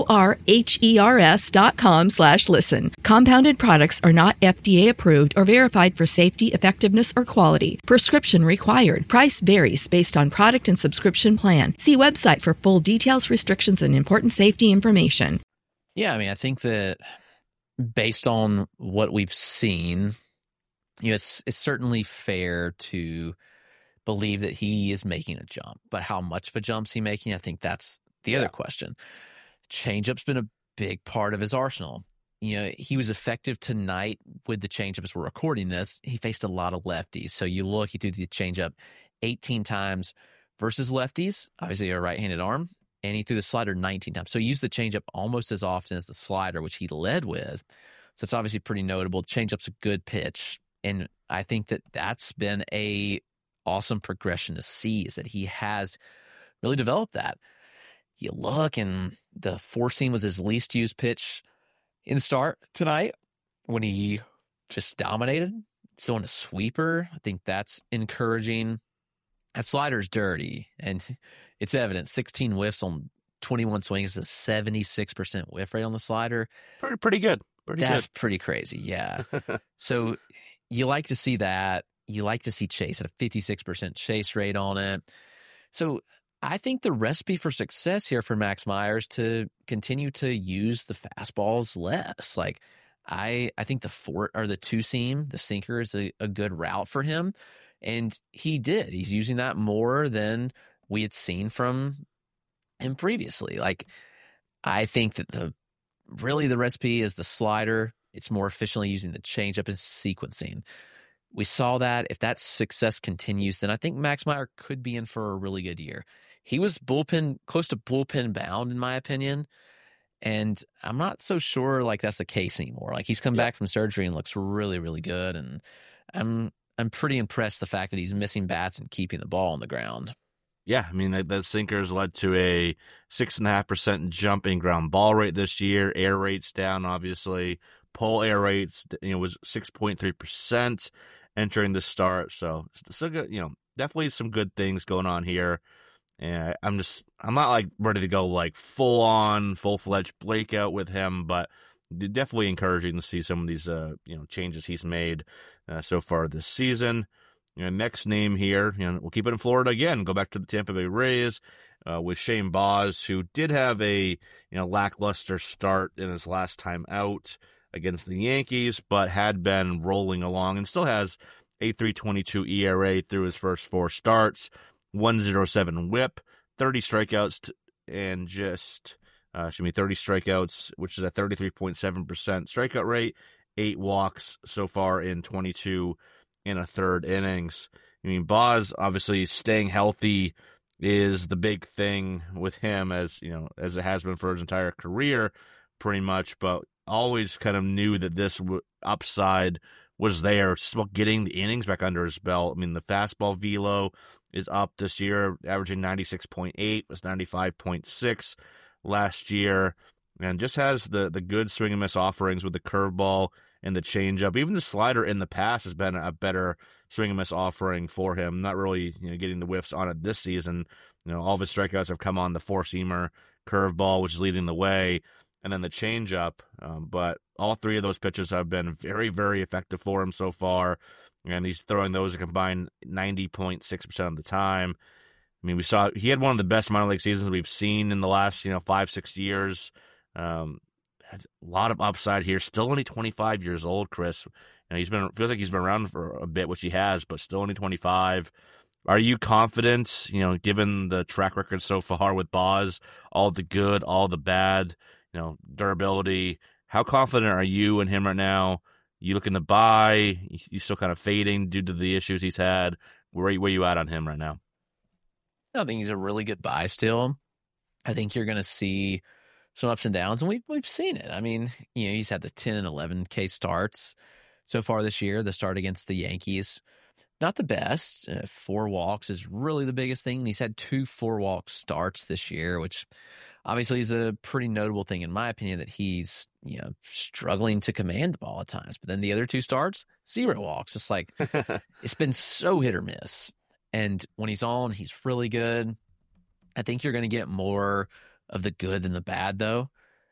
F-O-R-H-E-R-S dot com slash listen. Compounded products are not F D A approved or verified for safety, effectiveness, or quality. Prescription required. Price varies based on product and subscription plan. See website for full details, restrictions, and important safety information. Yeah, I mean, I think that based on what we've seen, you know, it's it's certainly fair to believe that he is making a jump. But how much of a jump is he making? I think that's the yeah. other question. Changeup's been a big part of his arsenal. You know, he was effective tonight with the changeup as we're recording this. He faced a lot of lefties. So you look, he threw the changeup eighteen times versus lefties, obviously a right-handed arm. And he threw the slider nineteen times. So he used the changeup almost as often as the slider, which he led with. So it's obviously pretty notable. Changeup's a good pitch. And I think that that's been a awesome progression to see, is that he has really developed that. You look, and the four seam was his least used pitch in the start tonight when he just dominated. So in a sweeper, I think that's encouraging. That slider's dirty, and it's evident. sixteen whiffs on twenty-one swings, a seventy-six percent whiff rate on the slider. Pretty, pretty good. Pretty That's good. pretty crazy, yeah. So you like to see that. You like to see chase at a fifty-six percent chase rate on it. So I think the recipe for success here for Max Myers to continue to use the fastballs less. Like I, I think the four or the two seam, the sinker is a, a good route for him. And he did. He's using that more than we had seen from him previously. Like, I think that the really the recipe is the slider. It's more efficiently using the changeup and sequencing. We saw that. If that success continues, then I think Max Meyer could be in for a really good year. He was bullpen close to bullpen bound, in my opinion. And I'm not so sure like that's the case anymore. Like, he's come yeah. back from surgery and looks really, really good. And I'm I'm pretty impressed the fact that he's missing bats and keeping the ball on the ground. Yeah, I mean, that, that sinker has led to a six point five percent jump in ground ball rate this year. Air rate's down, obviously. Pull air rates, you know, was six point three percent entering the start. So, still good, you know, definitely some good things going on here. And I'm just, I'm not like ready to go like full on, full fledged breakout with him, but definitely encouraging to see some of these uh, you know changes he's made uh, so far this season. You know, next name here, you know, we'll keep it in Florida again. Go back to the Tampa Bay Rays uh, with Shane Baz, who did have a you know lackluster start in his last time out against the Yankees, but had been rolling along and still has a three twenty-two E R A through his first four starts, one oh seven whip, thirty strikeouts, and just uh, excuse me, thirty strikeouts, which is a thirty-three point seven percent strikeout rate, eight walks so far in twenty-two in a third innings. I mean, Baz obviously staying healthy is the big thing with him, as you know, as it has been for his entire career, pretty much. But always kind of knew that this w- upside was there. It's just about getting the innings back under his belt. I mean, the fastball velo is up this year, averaging ninety-six point eight, was ninety-five point six last year, and just has the the good swing and miss offerings with the curveball and the changeup. Even the slider in the past has been a better swing and miss offering for him. Not really, you know, getting the whiffs on it this season. You know, all of his strikeouts have come on the four-seamer, curveball, which is leading the way, and then the changeup. Um, but all three of those pitches have been very, very effective for him so far, and he's throwing those a combined ninety point six percent of the time. I mean, we saw he had one of the best minor league seasons we've seen in the last, you know, five, six years. Um, had a lot of upside here. Still only twenty-five years old, Chris. You know, he's been feels like he's been around for a bit, which he has, but still only twenty-five. Are you confident, you know, given the track record so far with Baz, all the good, all the bad, you know, durability? How confident are you in him right now? You looking to buy? You still kind of fading due to the issues he's had? Where, where are you at on him right now? I think he's a really good buy still. I think you're going to see some ups and downs, and we've, we've seen it. I mean, you know, he's had the ten and eleven K starts so far this year. The start against the Yankees, not the best. Uh, four walks is really the biggest thing. And he's had two four-walk starts this year, which obviously is a pretty notable thing, in my opinion, that he's, you know, struggling to command the ball at times. But then the other two starts, zero walks. It's like, it's been so hit or miss. And when he's on, he's really good. I think you're going to get more of the good than the bad, though.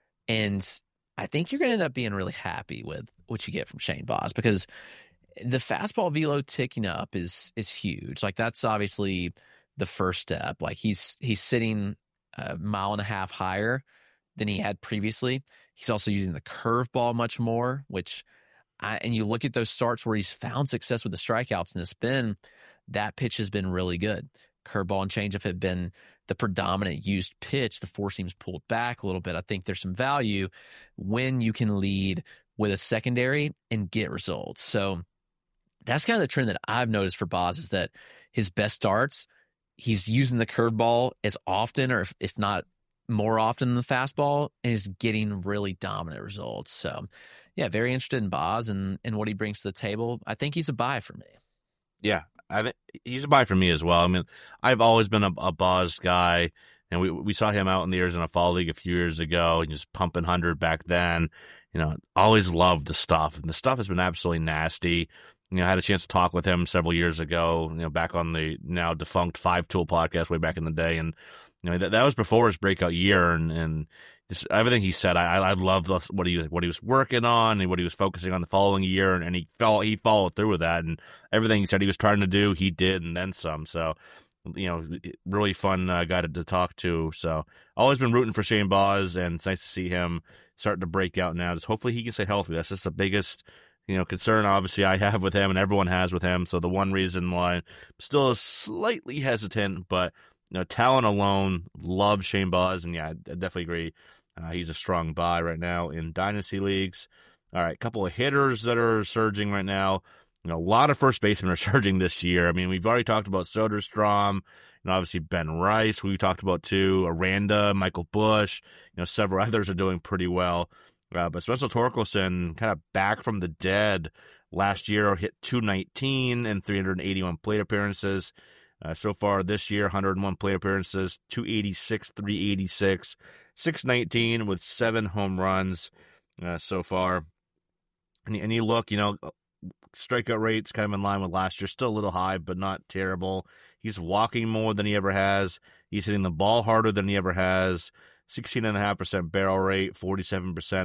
And I think you're going to end up being really happy with what you get from Shane Baz, because the fastball velo ticking up is is huge. Like, that's obviously the first step. Like, he's he's sitting a mile and a half higher than he had previously. He's also using the curveball much more, which I, and you look at those starts where he's found success with the strikeouts, and it's been, that pitch has been really good. Curveball and changeup have been the predominant used pitch. The four seams pulled back a little bit. I think there's some value when you can lead with a secondary and get results. So that's kind of the trend that I've noticed for Baz, is that his best starts, he's using the curveball as often, or if, if not more often than the fastball, and is getting really dominant results. So, yeah, very interested in Baz and, and what he brings to the table. I think he's a buy for me. Yeah, I think he's a buy for me as well. I mean, I've always been a, a Baz guy, and we we saw him out in the Arizona Fall League a few years ago, and he was pumping one hundred back then. You know, always loved the stuff, and the stuff has been absolutely nasty. You know, I had a chance to talk with him several years ago, you know, back on the now defunct Five Tool podcast way back in the day. And, you know, that, that was before his breakout year. And, and just everything he said, I, I loved what he, what he was working on and what he was focusing on the following year. And, and he fell, he followed through with that. And everything he said he was trying to do, he did, and then some. So, you know, really fun uh, guy to, to talk to. So, always been rooting for Shane Baz, and it's nice to see him starting to break out now. Just hopefully he can stay healthy. That's just the biggest, you know, concern obviously I have with him, and everyone has with him. So the one reason why I'm still slightly hesitant, but, you know, talent alone, love Shane Baz, and yeah, I definitely agree. Uh, he's a strong buy right now in dynasty leagues. All right, a couple of hitters that are surging right now. You know, a lot of first basemen are surging this year. I mean, we've already talked about Soderstrom, you know, obviously Ben Rice, who we talked about too, Aranda, Michael Busch, you know, several others are doing pretty well. Uh, but Spencer Torkelson, kind of back from the dead last year, hit two nineteen and three hundred eighty-one plate appearances. Uh, so far this year, one hundred one plate appearances, two eighty-six, three eighty-six, six nineteen with seven home runs uh, so far. And, and you look, you know, strikeout rate's kind of in line with last year, still a little high, but not terrible. He's walking more than he ever has. He's hitting the ball harder than he ever has. sixteen point five percent barrel rate, forty-seven percent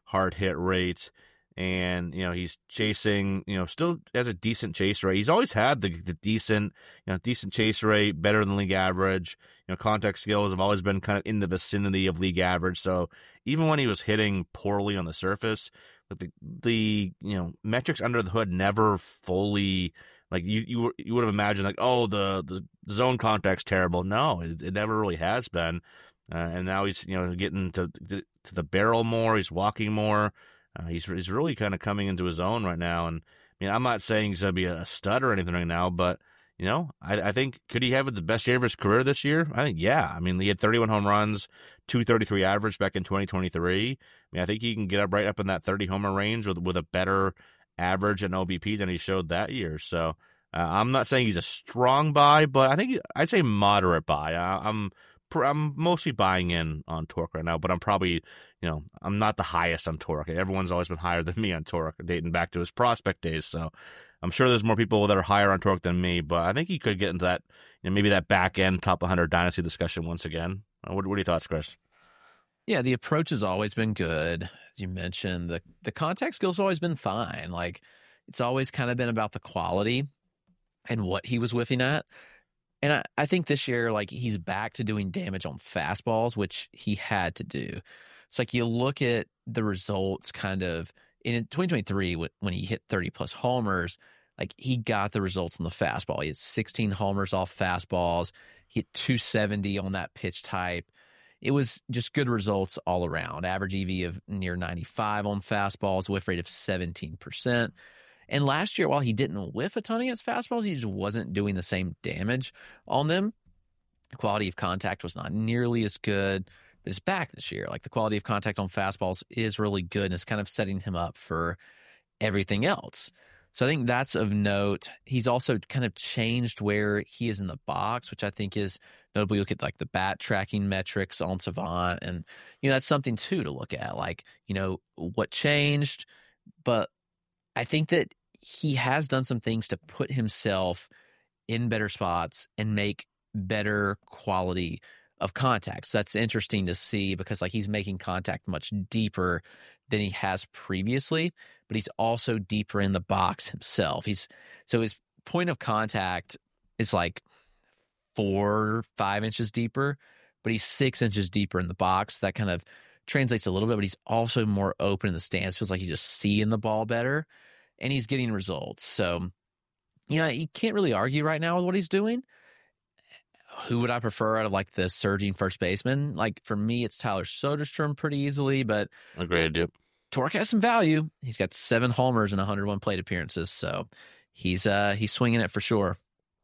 hard hit rate. And, you know, he's chasing, you know, still has a decent chase rate. He's always had the, the decent, you know, decent chase rate, better than league average. You know, contact skills have always been kind of in the vicinity of league average. So even when he was hitting poorly on the surface, but the, the, you know, metrics under the hood never fully, like you, you, you would have imagined like, oh, the, the zone contact's terrible. No, it, it never really has been. Uh, and now he's, you know, getting to, to the barrel more. He's walking more. Uh, he's he's really kind of coming into his own right now, and I mean, I'm not saying he's going to be a stud or anything right now, but you know, I, I think could he have the best year of his career this year? I think yeah. I mean, he had thirty-one home runs, two thirty-three average back in twenty twenty-three. I mean, I think he can get up right up in that thirty homer range with with a better average and O B P than he showed that year. So uh, I'm not saying he's a strong buy, but I think I'd say moderate buy. I, I'm. I'm mostly buying in on Torque right now, but I'm probably, you know, I'm not the highest on Torque. Everyone's always been higher than me on Torque, dating back to his prospect days. So I'm sure there's more people that are higher on Torque than me, but I think he could get into that, you know, maybe that back end top one hundred dynasty discussion once again. What, what are your thoughts, Chris? Yeah, the approach has always been good. As you mentioned, the the contact skills have always been fine. Like, it's always kind of been about the quality and what he was whiffing at. And I, I think this year, like, he's back to doing damage on fastballs, which he had to do. It's like you look at the results kind of in twenty twenty-three when he hit thirty-plus homers, like, he got the results on the fastball. He had sixteen homers off fastballs. He hit two seventy on that pitch type. It was just good results all around. Average E V of near ninety-five on fastballs, whiff rate of seventeen percent. And last year, while he didn't whiff a ton against fastballs, he just wasn't doing the same damage on them. The quality of contact was not nearly as good, but it's back this year. Like, the quality of contact on fastballs is really good, and it's kind of setting him up for everything else. So I think that's of note. He's also kind of changed where he is in the box, which I think is notable. You look at, like, the bat tracking metrics on Savant, and, you know, that's something, too, to look at. Like, you know, what changed, but I think that he has done some things to put himself in better spots and make better quality of contact. So that's interesting to see because, like, he's making contact much deeper than he has previously, but he's also deeper in the box himself. He's so his point of contact is like four, five inches deeper, but he's six inches deeper in the box. That kind of translates a little bit, but he's also more open in the stance. Feels like he's just seeing the ball better. And he's getting results. So, you know, you can't really argue right now with what he's doing. Who would I prefer out of, like, the surging first baseman? Like, for me, it's Tyler Soderstrom pretty easily, but Agreed, yep. Torque has some value. He's got seven homers and one hundred one plate appearances, so he's uh he's swinging it for sure.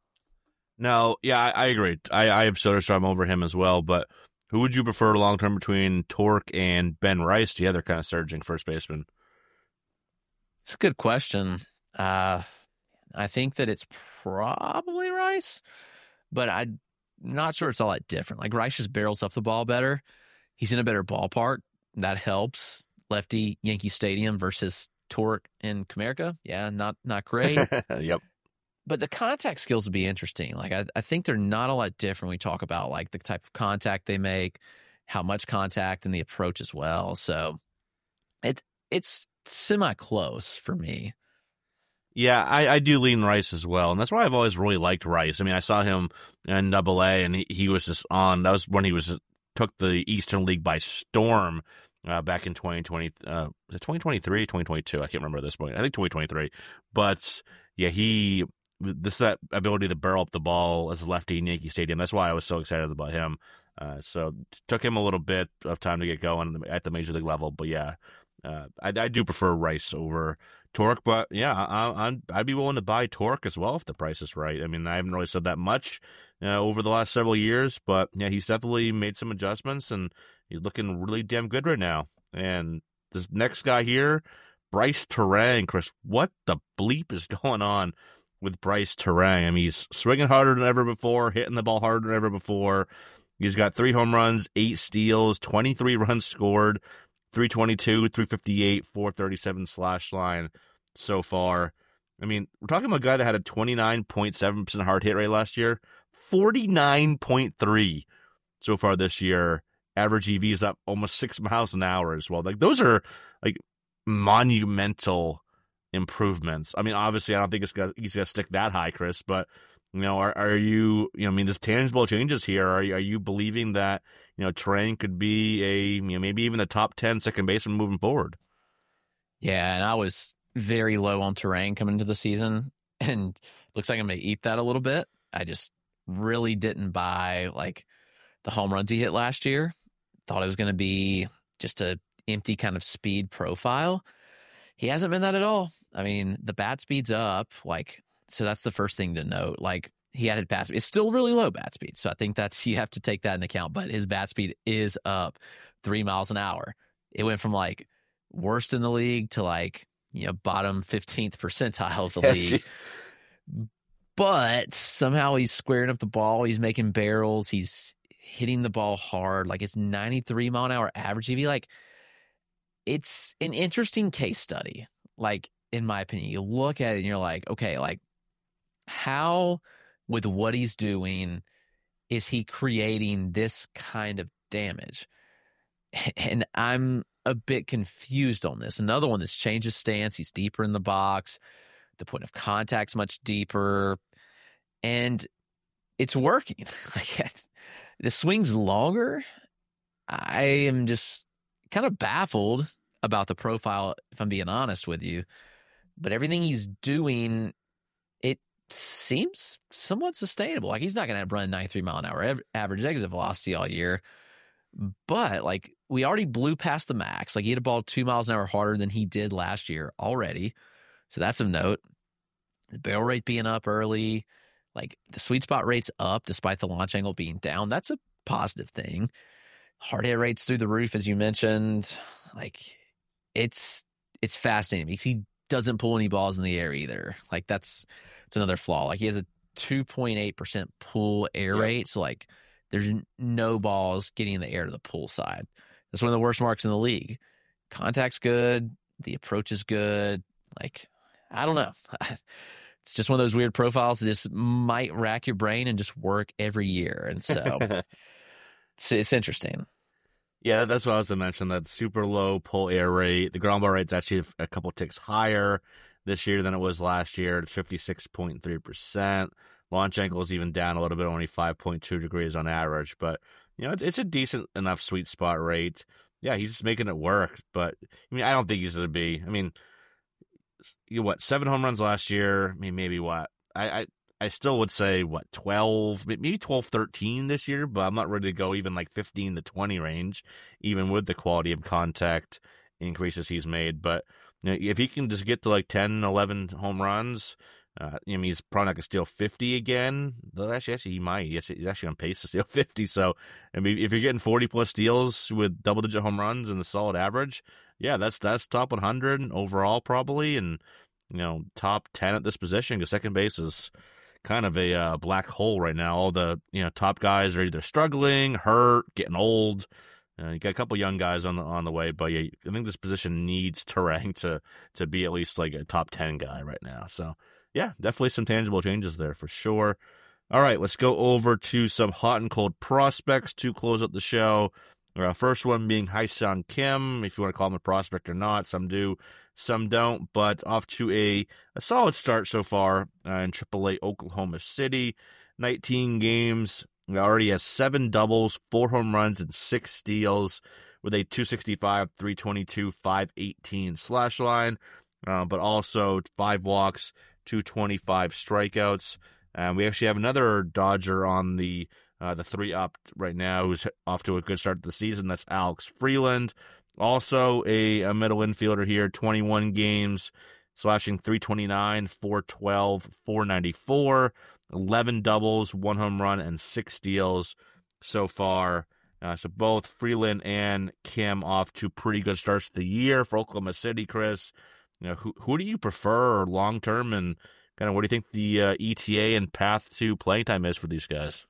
No, yeah, I, I agree. I, I have Soderstrom over him as well, but who would you prefer long-term between Torque and Ben Rice, the other kind of surging first baseman? It's a good question. Uh, I think that it's probably Rice, but I'm not sure it's all that different. Like, Rice just barrels up the ball better. He's in a better ballpark. That helps. Lefty Yankee Stadium versus Torque in Comerica. Yeah, not not great. Yep. But the contact skills would be interesting. Like, I, I think they're not a lot different when we talk about, like, the type of contact they make, how much contact, and the approach as well. So it it's semi-close for me. Yeah, I, I do lean Rice as well, and that's why I've always really liked Rice. I mean, I saw him in Double A, and he, he was just on. That was when he was took the Eastern League by storm uh, back in twenty twenty. Uh, was it twenty twenty-three, twenty twenty-two? I can't remember at this point. I think twenty twenty-three. But yeah, he this that ability to barrel up the ball as a lefty in Yankee Stadium. That's why I was so excited about him. Uh, so it took him a little bit of time to get going at the major league level, but yeah. Uh, I, I do prefer Rice over Torque, but yeah, I, I'm, I'd be willing to buy Torque as well if the price is right. I mean, I haven't really said that much uh, over the last several years, but yeah, he's definitely made some adjustments, and he's looking really damn good right now. And this next guy here, Bryce Terang, Chris, what the bleep is going on with Bryce Terang? I mean, he's swinging harder than ever before, hitting the ball harder than ever before. He's got three home runs, eight steals, twenty-three runs scored, three twenty-two, three fifty-eight, four thirty-seven slash line so far. I mean, we're talking about a guy that had a twenty-nine point seven percent hard hit rate last year, forty-nine point three so far this year, average E V is up almost six miles an hour as well. Like those are like monumental improvements. I mean, obviously, I don't think it's gonna, he's going to stick that high, Chris. But you know, are are you you know, I mean, there's tangible changes here. Are you, are you believing that you know Turang could be a you know maybe even a top ten second baseman moving forward? Yeah, and I was very low on Turang coming into the season, and looks like I'm going to eat that a little bit. I just really didn't buy like the home runs he hit last year. Thought it was going to be just a empty kind of speed profile. He hasn't been that at all. I mean, the bat speed's up, like, so that's the first thing to note. Like, he had a bat speed. It's still really low bat speed, so I think that's, you have to take that into account, but his bat speed is up three miles an hour. It went from, like, worst in the league to, like, you know, bottom fifteenth percentile of the league. But somehow he's squaring up the ball. He's making barrels. He's hitting the ball hard. Like, it's ninety-three mile an hour average E V. Like, it's an interesting case study. Like, in my opinion, you look at it and you're like, okay, like, how, with what he's doing, is he creating this kind of damage? And I'm a bit confused on this. Another one that's changed his stance. He's deeper in the box. The point of contact's much deeper. And it's working. Like, the swing's longer. I am just kind of baffled about the profile, if I'm being honest with you. But everything he's doing, it seems somewhat sustainable. Like, he's not going to run ninety-three mile an hour average exit velocity all year. But, like, we already blew past the max. Like, he hit a ball two miles an hour harder than he did last year already. So that's of note. The barrel rate being up early. Like, the sweet spot rate's up despite the launch angle being down. That's a positive thing. Hard hit rates through the roof, as you mentioned. Like, it's it's fascinating because he doesn't pull any balls in the air either. Like, that's it's another flaw. Like, he has a two point eight percent pull air yep. rate. So, like, there's no balls getting in the air to the pull side. That's one of the worst marks in the league. Contact's good. The approach is good. Like, I don't know. It's just one of those weird profiles that just might rack your brain and just work every year. And so it's, it's interesting. Yeah, that's what I was going to mention, that super low pull air rate. The ground ball rate's actually a couple ticks higher this year than it was last year. It's fifty-six point three percent. Launch angle is even down a little bit, only five point two degrees on average. But, you know, it's a decent enough sweet spot rate. Yeah, he's just making it work. But, I mean, I don't think he's going to be, I mean, you know, what, seven home runs last year? I mean, maybe what? I, I I still would say, what, twelve, maybe twelve, thirteen this year, but I'm not ready to go even like fifteen to twenty range, even with the quality of contact increases he's made. But you know, if he can just get to like ten, eleven home runs, uh, I mean, he's probably not going to steal fifty again. Though actually, actually, he might. He's actually on pace to steal fifty. So, I mean, if you're getting forty plus steals with double digit home runs and a solid average, yeah, that's that's top one hundred overall probably, and you know, top ten at this position because second base is kind of a uh, black hole right now. All the you know top guys are either struggling, hurt, getting old. Uh, you got a couple young guys on the on the way, but yeah, I think this position needs Turang to to be at least like a top ten guy right now. So yeah, definitely some tangible changes there for sure. All right, let's go over to some hot and cold prospects to close out the show. Our first one being Hyun-Sung Kim, if you want to call him a prospect or not. Some do, some don't, but off to a, a solid start so far uh, in triple A Oklahoma City. nineteen games, he already has seven doubles, four home runs, and six steals with a two sixty-five, three twenty-two, five eighteen slash line, uh, but also five walks, two twenty-five strikeouts. And we actually have another Dodger on the Uh, the three up right now, who's off to a good start to the season. That's Alex Freeland. Also a, a middle infielder here, twenty-one games, slashing three twenty-nine, four twelve, four ninety-four, eleven doubles, one home run, and six steals so far. Uh, so both Freeland and Kim off to pretty good starts to the year for Oklahoma City, Chris. You know, who who do you prefer long term, and kind of what do you think the uh, E T A and path to playing time is for these guys?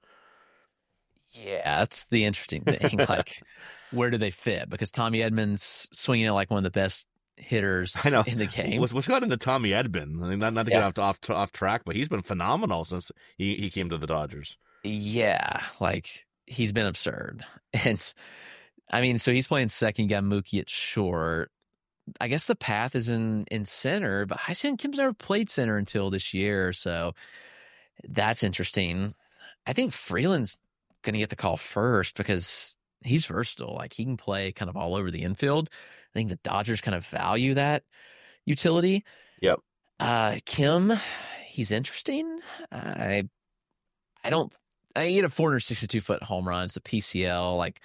Yeah, that's the interesting thing. Like, where do they fit? Because Tommy Edman's swinging it like one of the best hitters I know. in the game. What's, what's got into Tommy Edman? I mean, not, not to yeah. get off, off off track, but he's been phenomenal since he, he came to the Dodgers. Yeah, like, he's been absurd. And I mean, so he's playing second. You got Mookie at short. I guess the path is in, in center, but Ha-Seong Kim's never played center until this year, so that's interesting. I think Freeland's going to get the call first because he's versatile. Like, he can play kind of all over the infield. I think the Dodgers kind of value that utility. Yep. Uh, Kim, he's interesting. I I don't – I hit a four hundred sixty-two foot home run. It's a P C L. Like,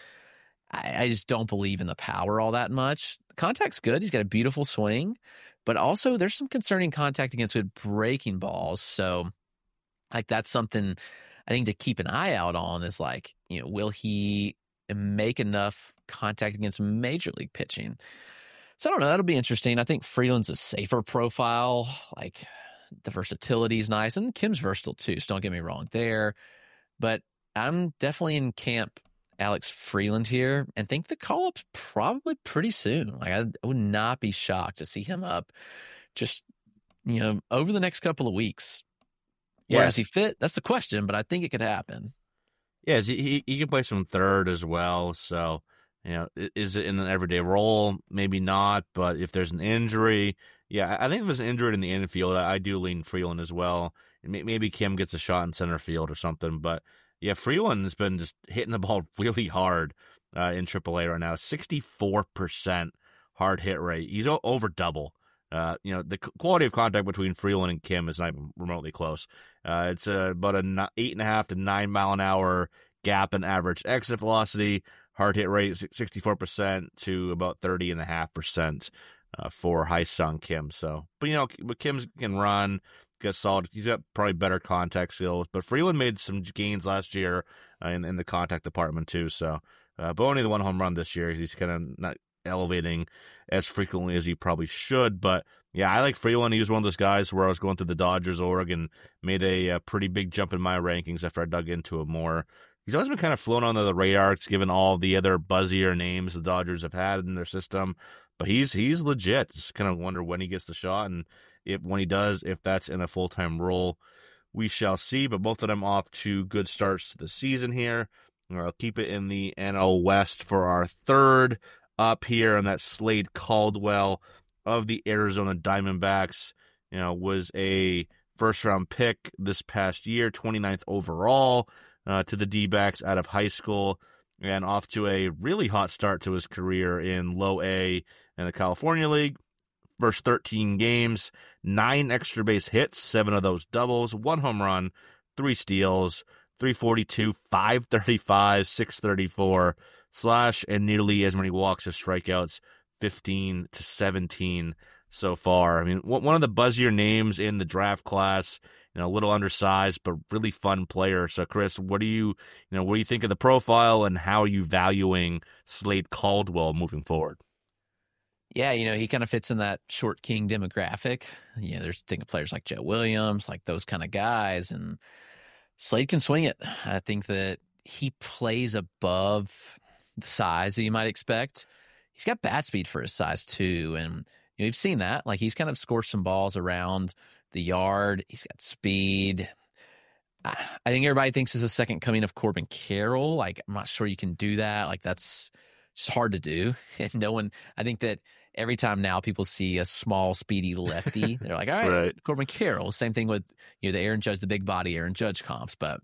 I, I just don't believe in the power all that much. The contact's good. He's got a beautiful swing. But also there's some concerning contact against with breaking balls. So, like, that's something I think to keep an eye out on is, like, you know, will he make enough contact against major league pitching? So I don't know. That'll be interesting. I think Freeland's a safer profile. Like, the versatility is nice. And Kim's versatile too, so don't get me wrong there. But I'm definitely in camp Alex Freeland here and think the call-up's probably pretty soon. Like, I, I would not be shocked to see him up just, you know, over the next couple of weeks. Yeah. Where does he fit? That's the question, but I think it could happen. Yeah, he, he, he can play some third as well. So, you know, is it in an everyday role? Maybe not, but if there's an injury, yeah, I think if there's an injury in the infield, I, I do lean Freeland as well. Maybe Kim gets a shot in center field or something, but yeah, Freeland has been just hitting the ball really hard uh, in triple A right now. sixty-four percent hard hit rate. He's o- over double. Uh, you know, the quality of contact between Freeland and Kim is not even remotely close. Uh, it's uh, about an eight and a half to nine mile an hour gap in average exit velocity. Hard hit rate sixty-four percent to about thirty and a half percent uh, for Ha-Seong Kim. So, but you know, but Kim can run. Got solid. He's got probably better contact skills, but Freeland made some gains last year uh, in, in the contact department too. So, uh, but only the one home run this year. He's kind of not elevating as frequently as he probably should. But yeah, I like Freeland. He was one of those guys where I was going through the Dodgers org and made a, a pretty big jump in my rankings after I dug into him more. He's always been kind of flown under the radar, given all the other buzzier names the Dodgers have had in their system. But he's he's legit. Just kind of wonder when he gets the shot and if when he does, if that's in a full-time role. We shall see. But both of them off to good starts to the season here. I'll keep it in the N L West for our third up here, and that's Slade Caldwell of the Arizona Diamondbacks. You know, was a first-round pick this past year, twenty-ninth overall uh, to the D-backs out of high school, and off to a really hot start to his career in low A in the California League. First thirteen games, nine extra base hits, seven of those doubles, one home run, three steals, three forty-two, five thirty-five, six thirty-four slash, and nearly as many walks as strikeouts, fifteen to seventeen so far. I mean, one of the buzzier names in the draft class, you know, a little undersized, but really fun player. So, Chris, what do you, you know, what do you think of the profile, and how are you valuing Slade Caldwell moving forward? Yeah, you know, he kind of fits in that short king demographic. You know, there's think of players like Joe Williams, like those kind of guys, and Slade can swing it. I think that he plays above the size that you might expect. He's got bat speed for his size too, and you know, you've seen that. Like, he's kind of scored some balls around the yard. He's got speed. I think everybody thinks it's a second coming of Corbin Carroll. Like, I'm not sure you can do that. Like, that's just hard to do. And no one, I think that every time now people see a small, speedy lefty, they're like, all right, right. Corbin Carroll. Same thing with, you know, the Aaron Judge, the big body Aaron Judge comps. But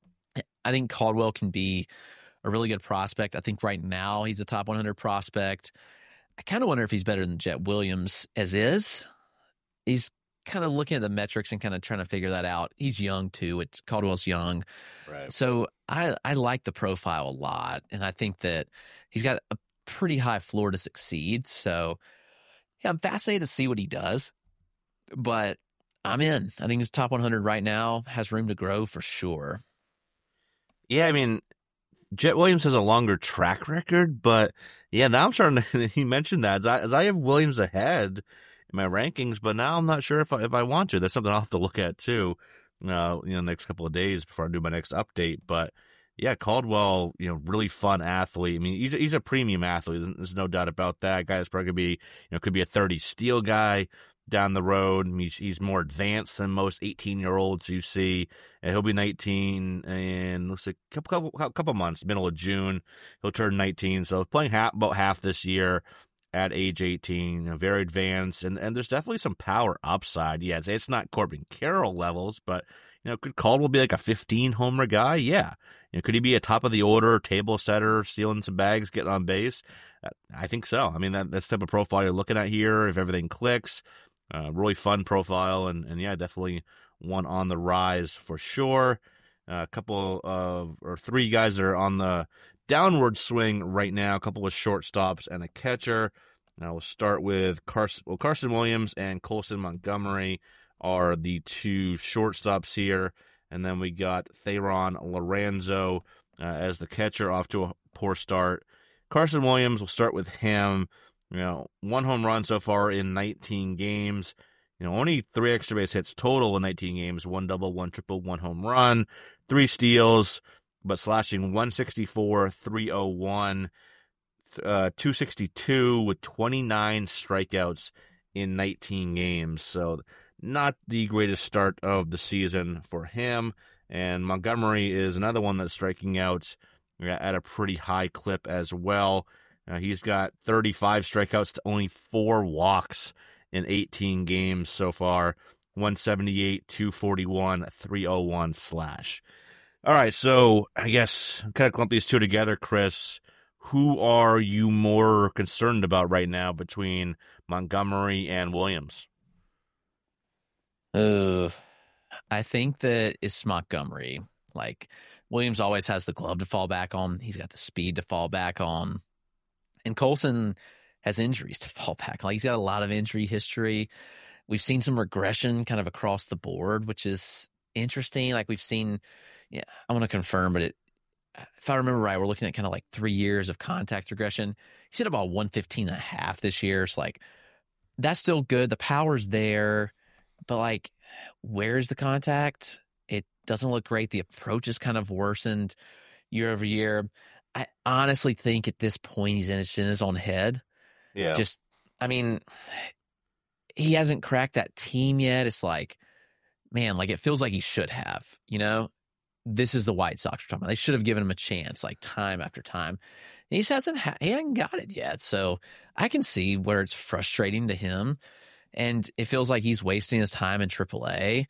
I think Caldwell can be a really good prospect. I think right now he's a top one hundred prospect. I kind of wonder if he's better than Jet Williams as is. He's kind of looking at the metrics and kind of trying to figure that out. He's young too. It's Caldwell's young. Right. So I, I like the profile a lot. And I think that he's got a pretty high floor to succeed. So yeah, I'm fascinated to see what he does, but I'm in. I think he's top one hundred right now, has room to grow for sure. Yeah. I mean, Jet Williams has a longer track record, but yeah, now I'm starting to, he mentioned that as I, as I have Williams ahead in my rankings, but now I'm not sure if I, if I want to. That's something I'll have to look at too, uh, you know, next couple of days before I do my next update. But yeah, Caldwell, you know, really fun athlete. I mean, he's a, he's a premium athlete. There's no doubt about that. Guy is probably gonna be, you know, could be a thirty steal guy. down the road. He's, he's more advanced than most eighteen-year-olds you see. And he'll be nineteen in, looks like a couple, couple, couple months, middle of June. He'll turn nineteen. So playing half, about half this year at age eighteen, you know, very advanced. And, and there's definitely some power upside. Yeah, it's, it's not Corbin Carroll levels, but, you know, could Caldwell be like a fifteen-homer guy? Yeah. You know, could he be a top-of-the-order table setter, stealing some bags, getting on base? Uh, I think so. I mean, that, that's the type of profile you're looking at here if everything clicks. Uh, really fun profile, and, and yeah, definitely one on the rise for sure. Uh, a couple of, or three guys that are on the downward swing right now, a couple of shortstops and a catcher. Now we'll start with Carson, well, Carson Williams and Colson Montgomery are the two shortstops here. And then we got Theron Lorenzo uh, as the catcher, off to a poor start. Carson Williams, we'll start with him. You know, one home run so far in nineteen games. You know, only three extra base hits total in nineteen games. One double, one triple, one home run, three steals, but slashing one sixty-four, three oh one, uh, two sixty-two with twenty-nine strikeouts in nineteen games. So not the greatest start of the season for him. And Montgomery is another one that's striking out at a pretty high clip as well. Uh, he's got thirty-five strikeouts to only four walks in eighteen games so far. one seventy-eight, two forty-one, three oh one slash. All right, so I guess kind of clump these two together, Chris. Who are you more concerned about right now between Montgomery and Williams? Uh, I think that it's Montgomery. Like, Williams always has the glove to fall back on. He's got the speed to fall back on. And Colson has injuries to fall back on. Like, he's got a lot of injury history. We've seen some regression kind of across the board, which is interesting. Like, we've seen, yeah, I want to confirm, but it, if I remember right, we're looking at kind of like three years of contact regression. He's at about one fifteen and a half this year. It's like, that's still good. The power's there, but like, where's the contact? It doesn't look great. The approach is kind of worsened year over year. I honestly think at this point he's in his, in his own head. Yeah. Just, I mean, he hasn't cracked that team yet. It's like, man, like it feels like he should have, you know? This is the White Sox we're talking about. They should have given him a chance, like time after time. And he just hasn't, ha- he hasn't got it yet. So I can see where it's frustrating to him. And it feels like he's wasting his time in triple A.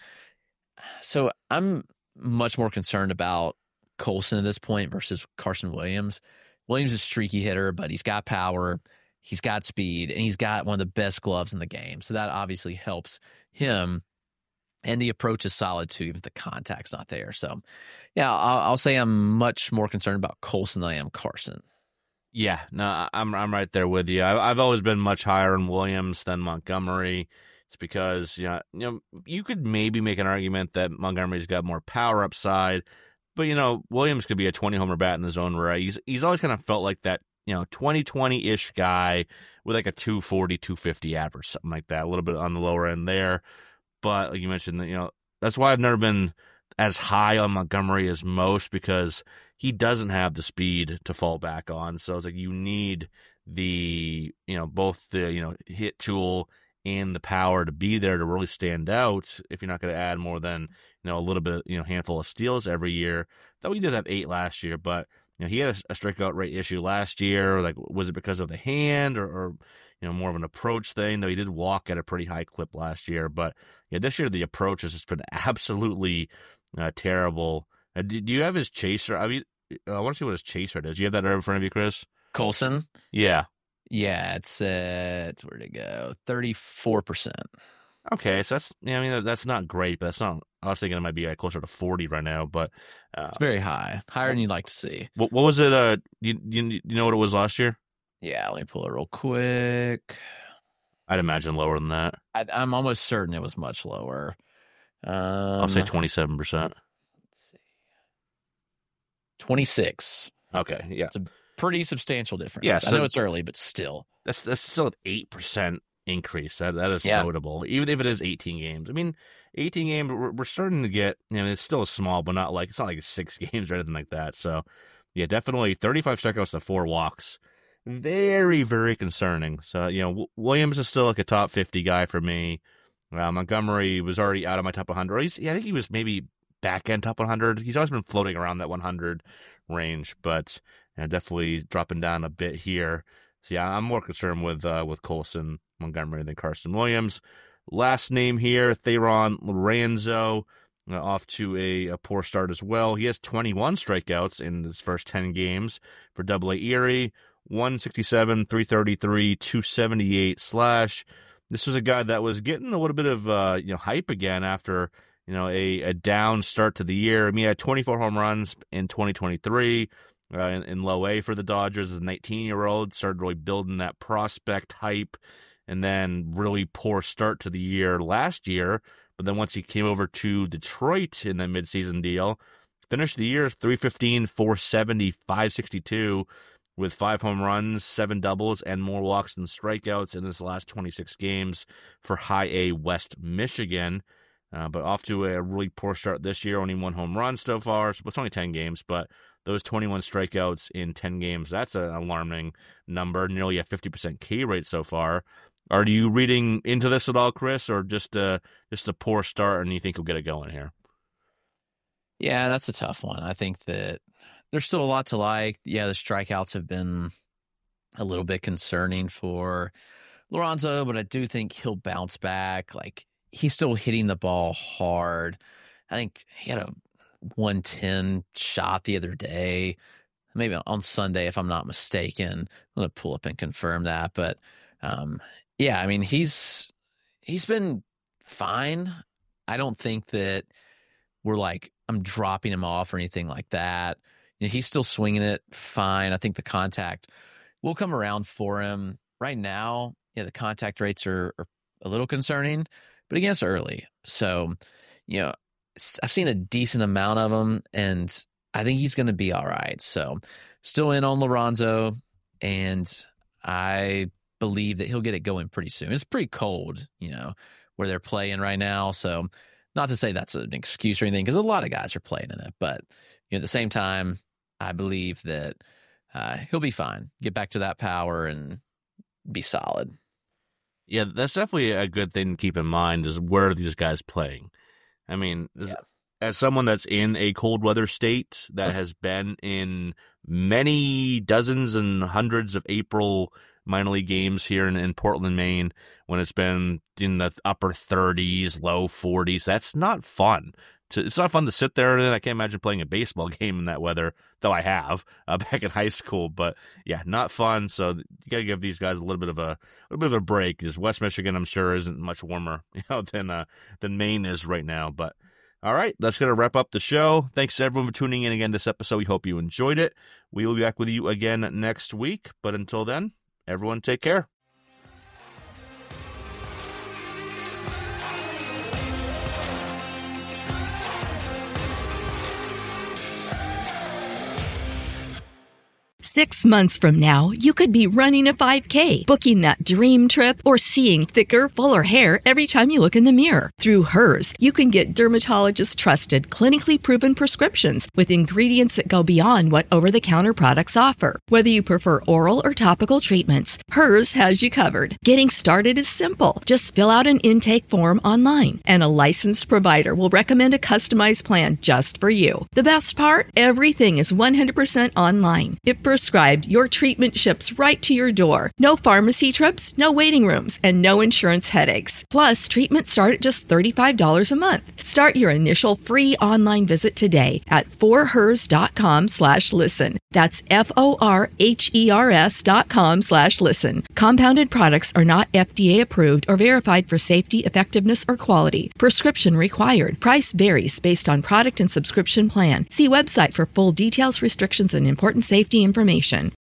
So I'm much more concerned about Colson at this point versus Carson Williams. Williams is a streaky hitter, but he's got power, he's got speed, and he's got one of the best gloves in the game. So that obviously helps him. And the approach is solid too, even if the contact's not there. So, yeah, I'll, I'll say I'm much more concerned about Colson than I am Carson. Yeah, no, I'm I'm right there with you. I, I've always been much higher on Williams than Montgomery. It's because you know, you know, you could maybe make an argument that Montgomery's got more power upside, but you know, Williams could be a twenty homer bat in his own right. He's he's always kind of felt like that, you know, twenty twenty ish guy with like a two forty, two fifty average, something like that, a little bit on the lower end there. But like you mentioned, that you know, that's why I've never been as high on Montgomery as most, because he doesn't have the speed to fall back on. So it's like you need the, you know, both the, you know, hit tool and the power to be there to really stand out if you're not going to add more than, you know, a little bit, you know, handful of steals every year. Though we did have eight last year, but, you know, he had a, a strikeout rate issue last year. Like, was it because of the hand or, or, you know, more of an approach thing? Though he did walk at a pretty high clip last year. But, yeah, this year the approach has just been absolutely uh, terrible. Uh, do, do you have his chaser? I mean, I want to see what his chaser is. Do you have that right in front of you, Chris? Colson? Yeah. Yeah, it's, uh, it's where'd it go? thirty-four percent. Okay, so that's, yeah, I mean, that's not great, but that's not, I was thinking it might be like closer to forty right now, but. Uh, it's very high. Higher than you'd like to see. What, what was it? Uh, you, you, you know what it was last year? Yeah, let me pull it real quick. I'd imagine lower than that. I, I'm almost certain it was much lower. Um, I'll say twenty-seven percent. Let's see. twenty-six. Okay, yeah. It's a pretty substantial difference. Yeah, I so know it's early, but still. That's that's still an eight percent increase. That That is Yeah. notable, even if it is eighteen games. I mean, eighteen games, we're, we're starting to get, you know, it's still small, but not like, it's not like it's six games or anything like that. So, yeah, definitely thirty-five strikeouts to four walks very, very concerning. So, you know, w- Williams is still like a top fifty guy for me. Uh, Montgomery was already out of my top one hundred. He's, yeah, I think he was maybe back end top one hundred. He's always been floating around that one hundred range, but you know, definitely dropping down a bit here. So yeah, I'm more concerned with uh, with Colson Montgomery than Carson Williams. Last name here, Theron Lorenzo, uh, off to a, a poor start as well. He has twenty-one strikeouts in his first ten games for Double A Erie. one sixty-seven, three thirty-three, two seventy-eight slash. This was a guy that was getting a little bit of uh, you know hype again after you know a, a down start to the year. I mean, he had twenty-four home runs in twenty twenty-three uh, in, in low A for the Dodgers as a nineteen-year-old. Started really building that prospect hype, and then really poor start to the year last year. But then once he came over to Detroit in the midseason deal, finished the year three fifteen, four seventy, five sixty-two. With five home runs, seven doubles, and more walks than strikeouts in his last twenty-six games for High A West Michigan. Uh, but off to a really poor start this year, only one home run so far. So it's only ten games, but those twenty-one strikeouts in ten games, that's an alarming number, nearly a fifty percent K rate so far. Are you reading into this at all, Chris, or just a, just a poor start and you think he'll get it going here? Yeah, that's a tough one. I think that there's still a lot to like. Yeah, the strikeouts have been a little bit concerning for Lorenzo, but I do think he'll bounce back. Like, he's still hitting the ball hard. I think he had a one ten shot the other day, maybe on Sunday, if I'm not mistaken. I'm going to pull up and confirm that. But, um, yeah, I mean, he's he's been fine. I don't think that we're like, I'm dropping him off or anything like that. You know, he's still swinging it fine. I think the contact will come around for him. Right now, yeah, the contact rates are, are a little concerning, but again, it's early. So, you know, I've seen a decent amount of them, and I think he's going to be all right. So, still in on Lorenzo, and I believe that he'll get it going pretty soon. It's pretty cold, you know, where they're playing right now. So, not to say that's an excuse or anything, because a lot of guys are playing in it, but you know, at the same time, I believe that uh, he'll be fine. Get back to that power and be solid. Yeah, that's definitely a good thing to keep in mind is where are these guys playing? I mean, yeah. As someone that's in a cold weather state that has been in many dozens and hundreds of April minor league games here in, in Portland, Maine, when it's been in the upper thirties, low forties, that's not fun. To, it's not fun to sit there, and I can't imagine playing a baseball game in that weather, though I have uh, back in high school. But yeah, not fun. So you got to give these guys a little bit of a, a little bit of a break. Because West Michigan, I'm sure, isn't much warmer, you know, than uh, than Maine is right now. But all right, that's going to wrap up the show. Thanks to everyone for tuning in again this episode. We hope you enjoyed it. We will be back with you again next week. But until then, everyone take care. Six months from now, you could be running a five K, booking that dream trip, or seeing thicker, fuller hair every time you look in the mirror. Through Hers, you can get dermatologist-trusted, clinically proven prescriptions with ingredients that go beyond what over-the-counter products offer. Whether you prefer oral or topical treatments, Hers has you covered. Getting started is simple. Just fill out an intake form online, and a licensed provider will recommend a customized plan just for you. The best part? Everything is one hundred percent online. If prescribed, your treatment ships right to your door. No pharmacy trips, no waiting rooms, and no insurance headaches. Plus, treatments start at just thirty-five dollars a month. Start your initial free online visit today at forhers.com slash listen. That's F-O-R-H-E-R-S dot com slash listen. Compounded products are not F D A approved or verified for safety, effectiveness, or quality. Prescription required. Price varies based on product and subscription plan. See website for full details, restrictions, and important safety information.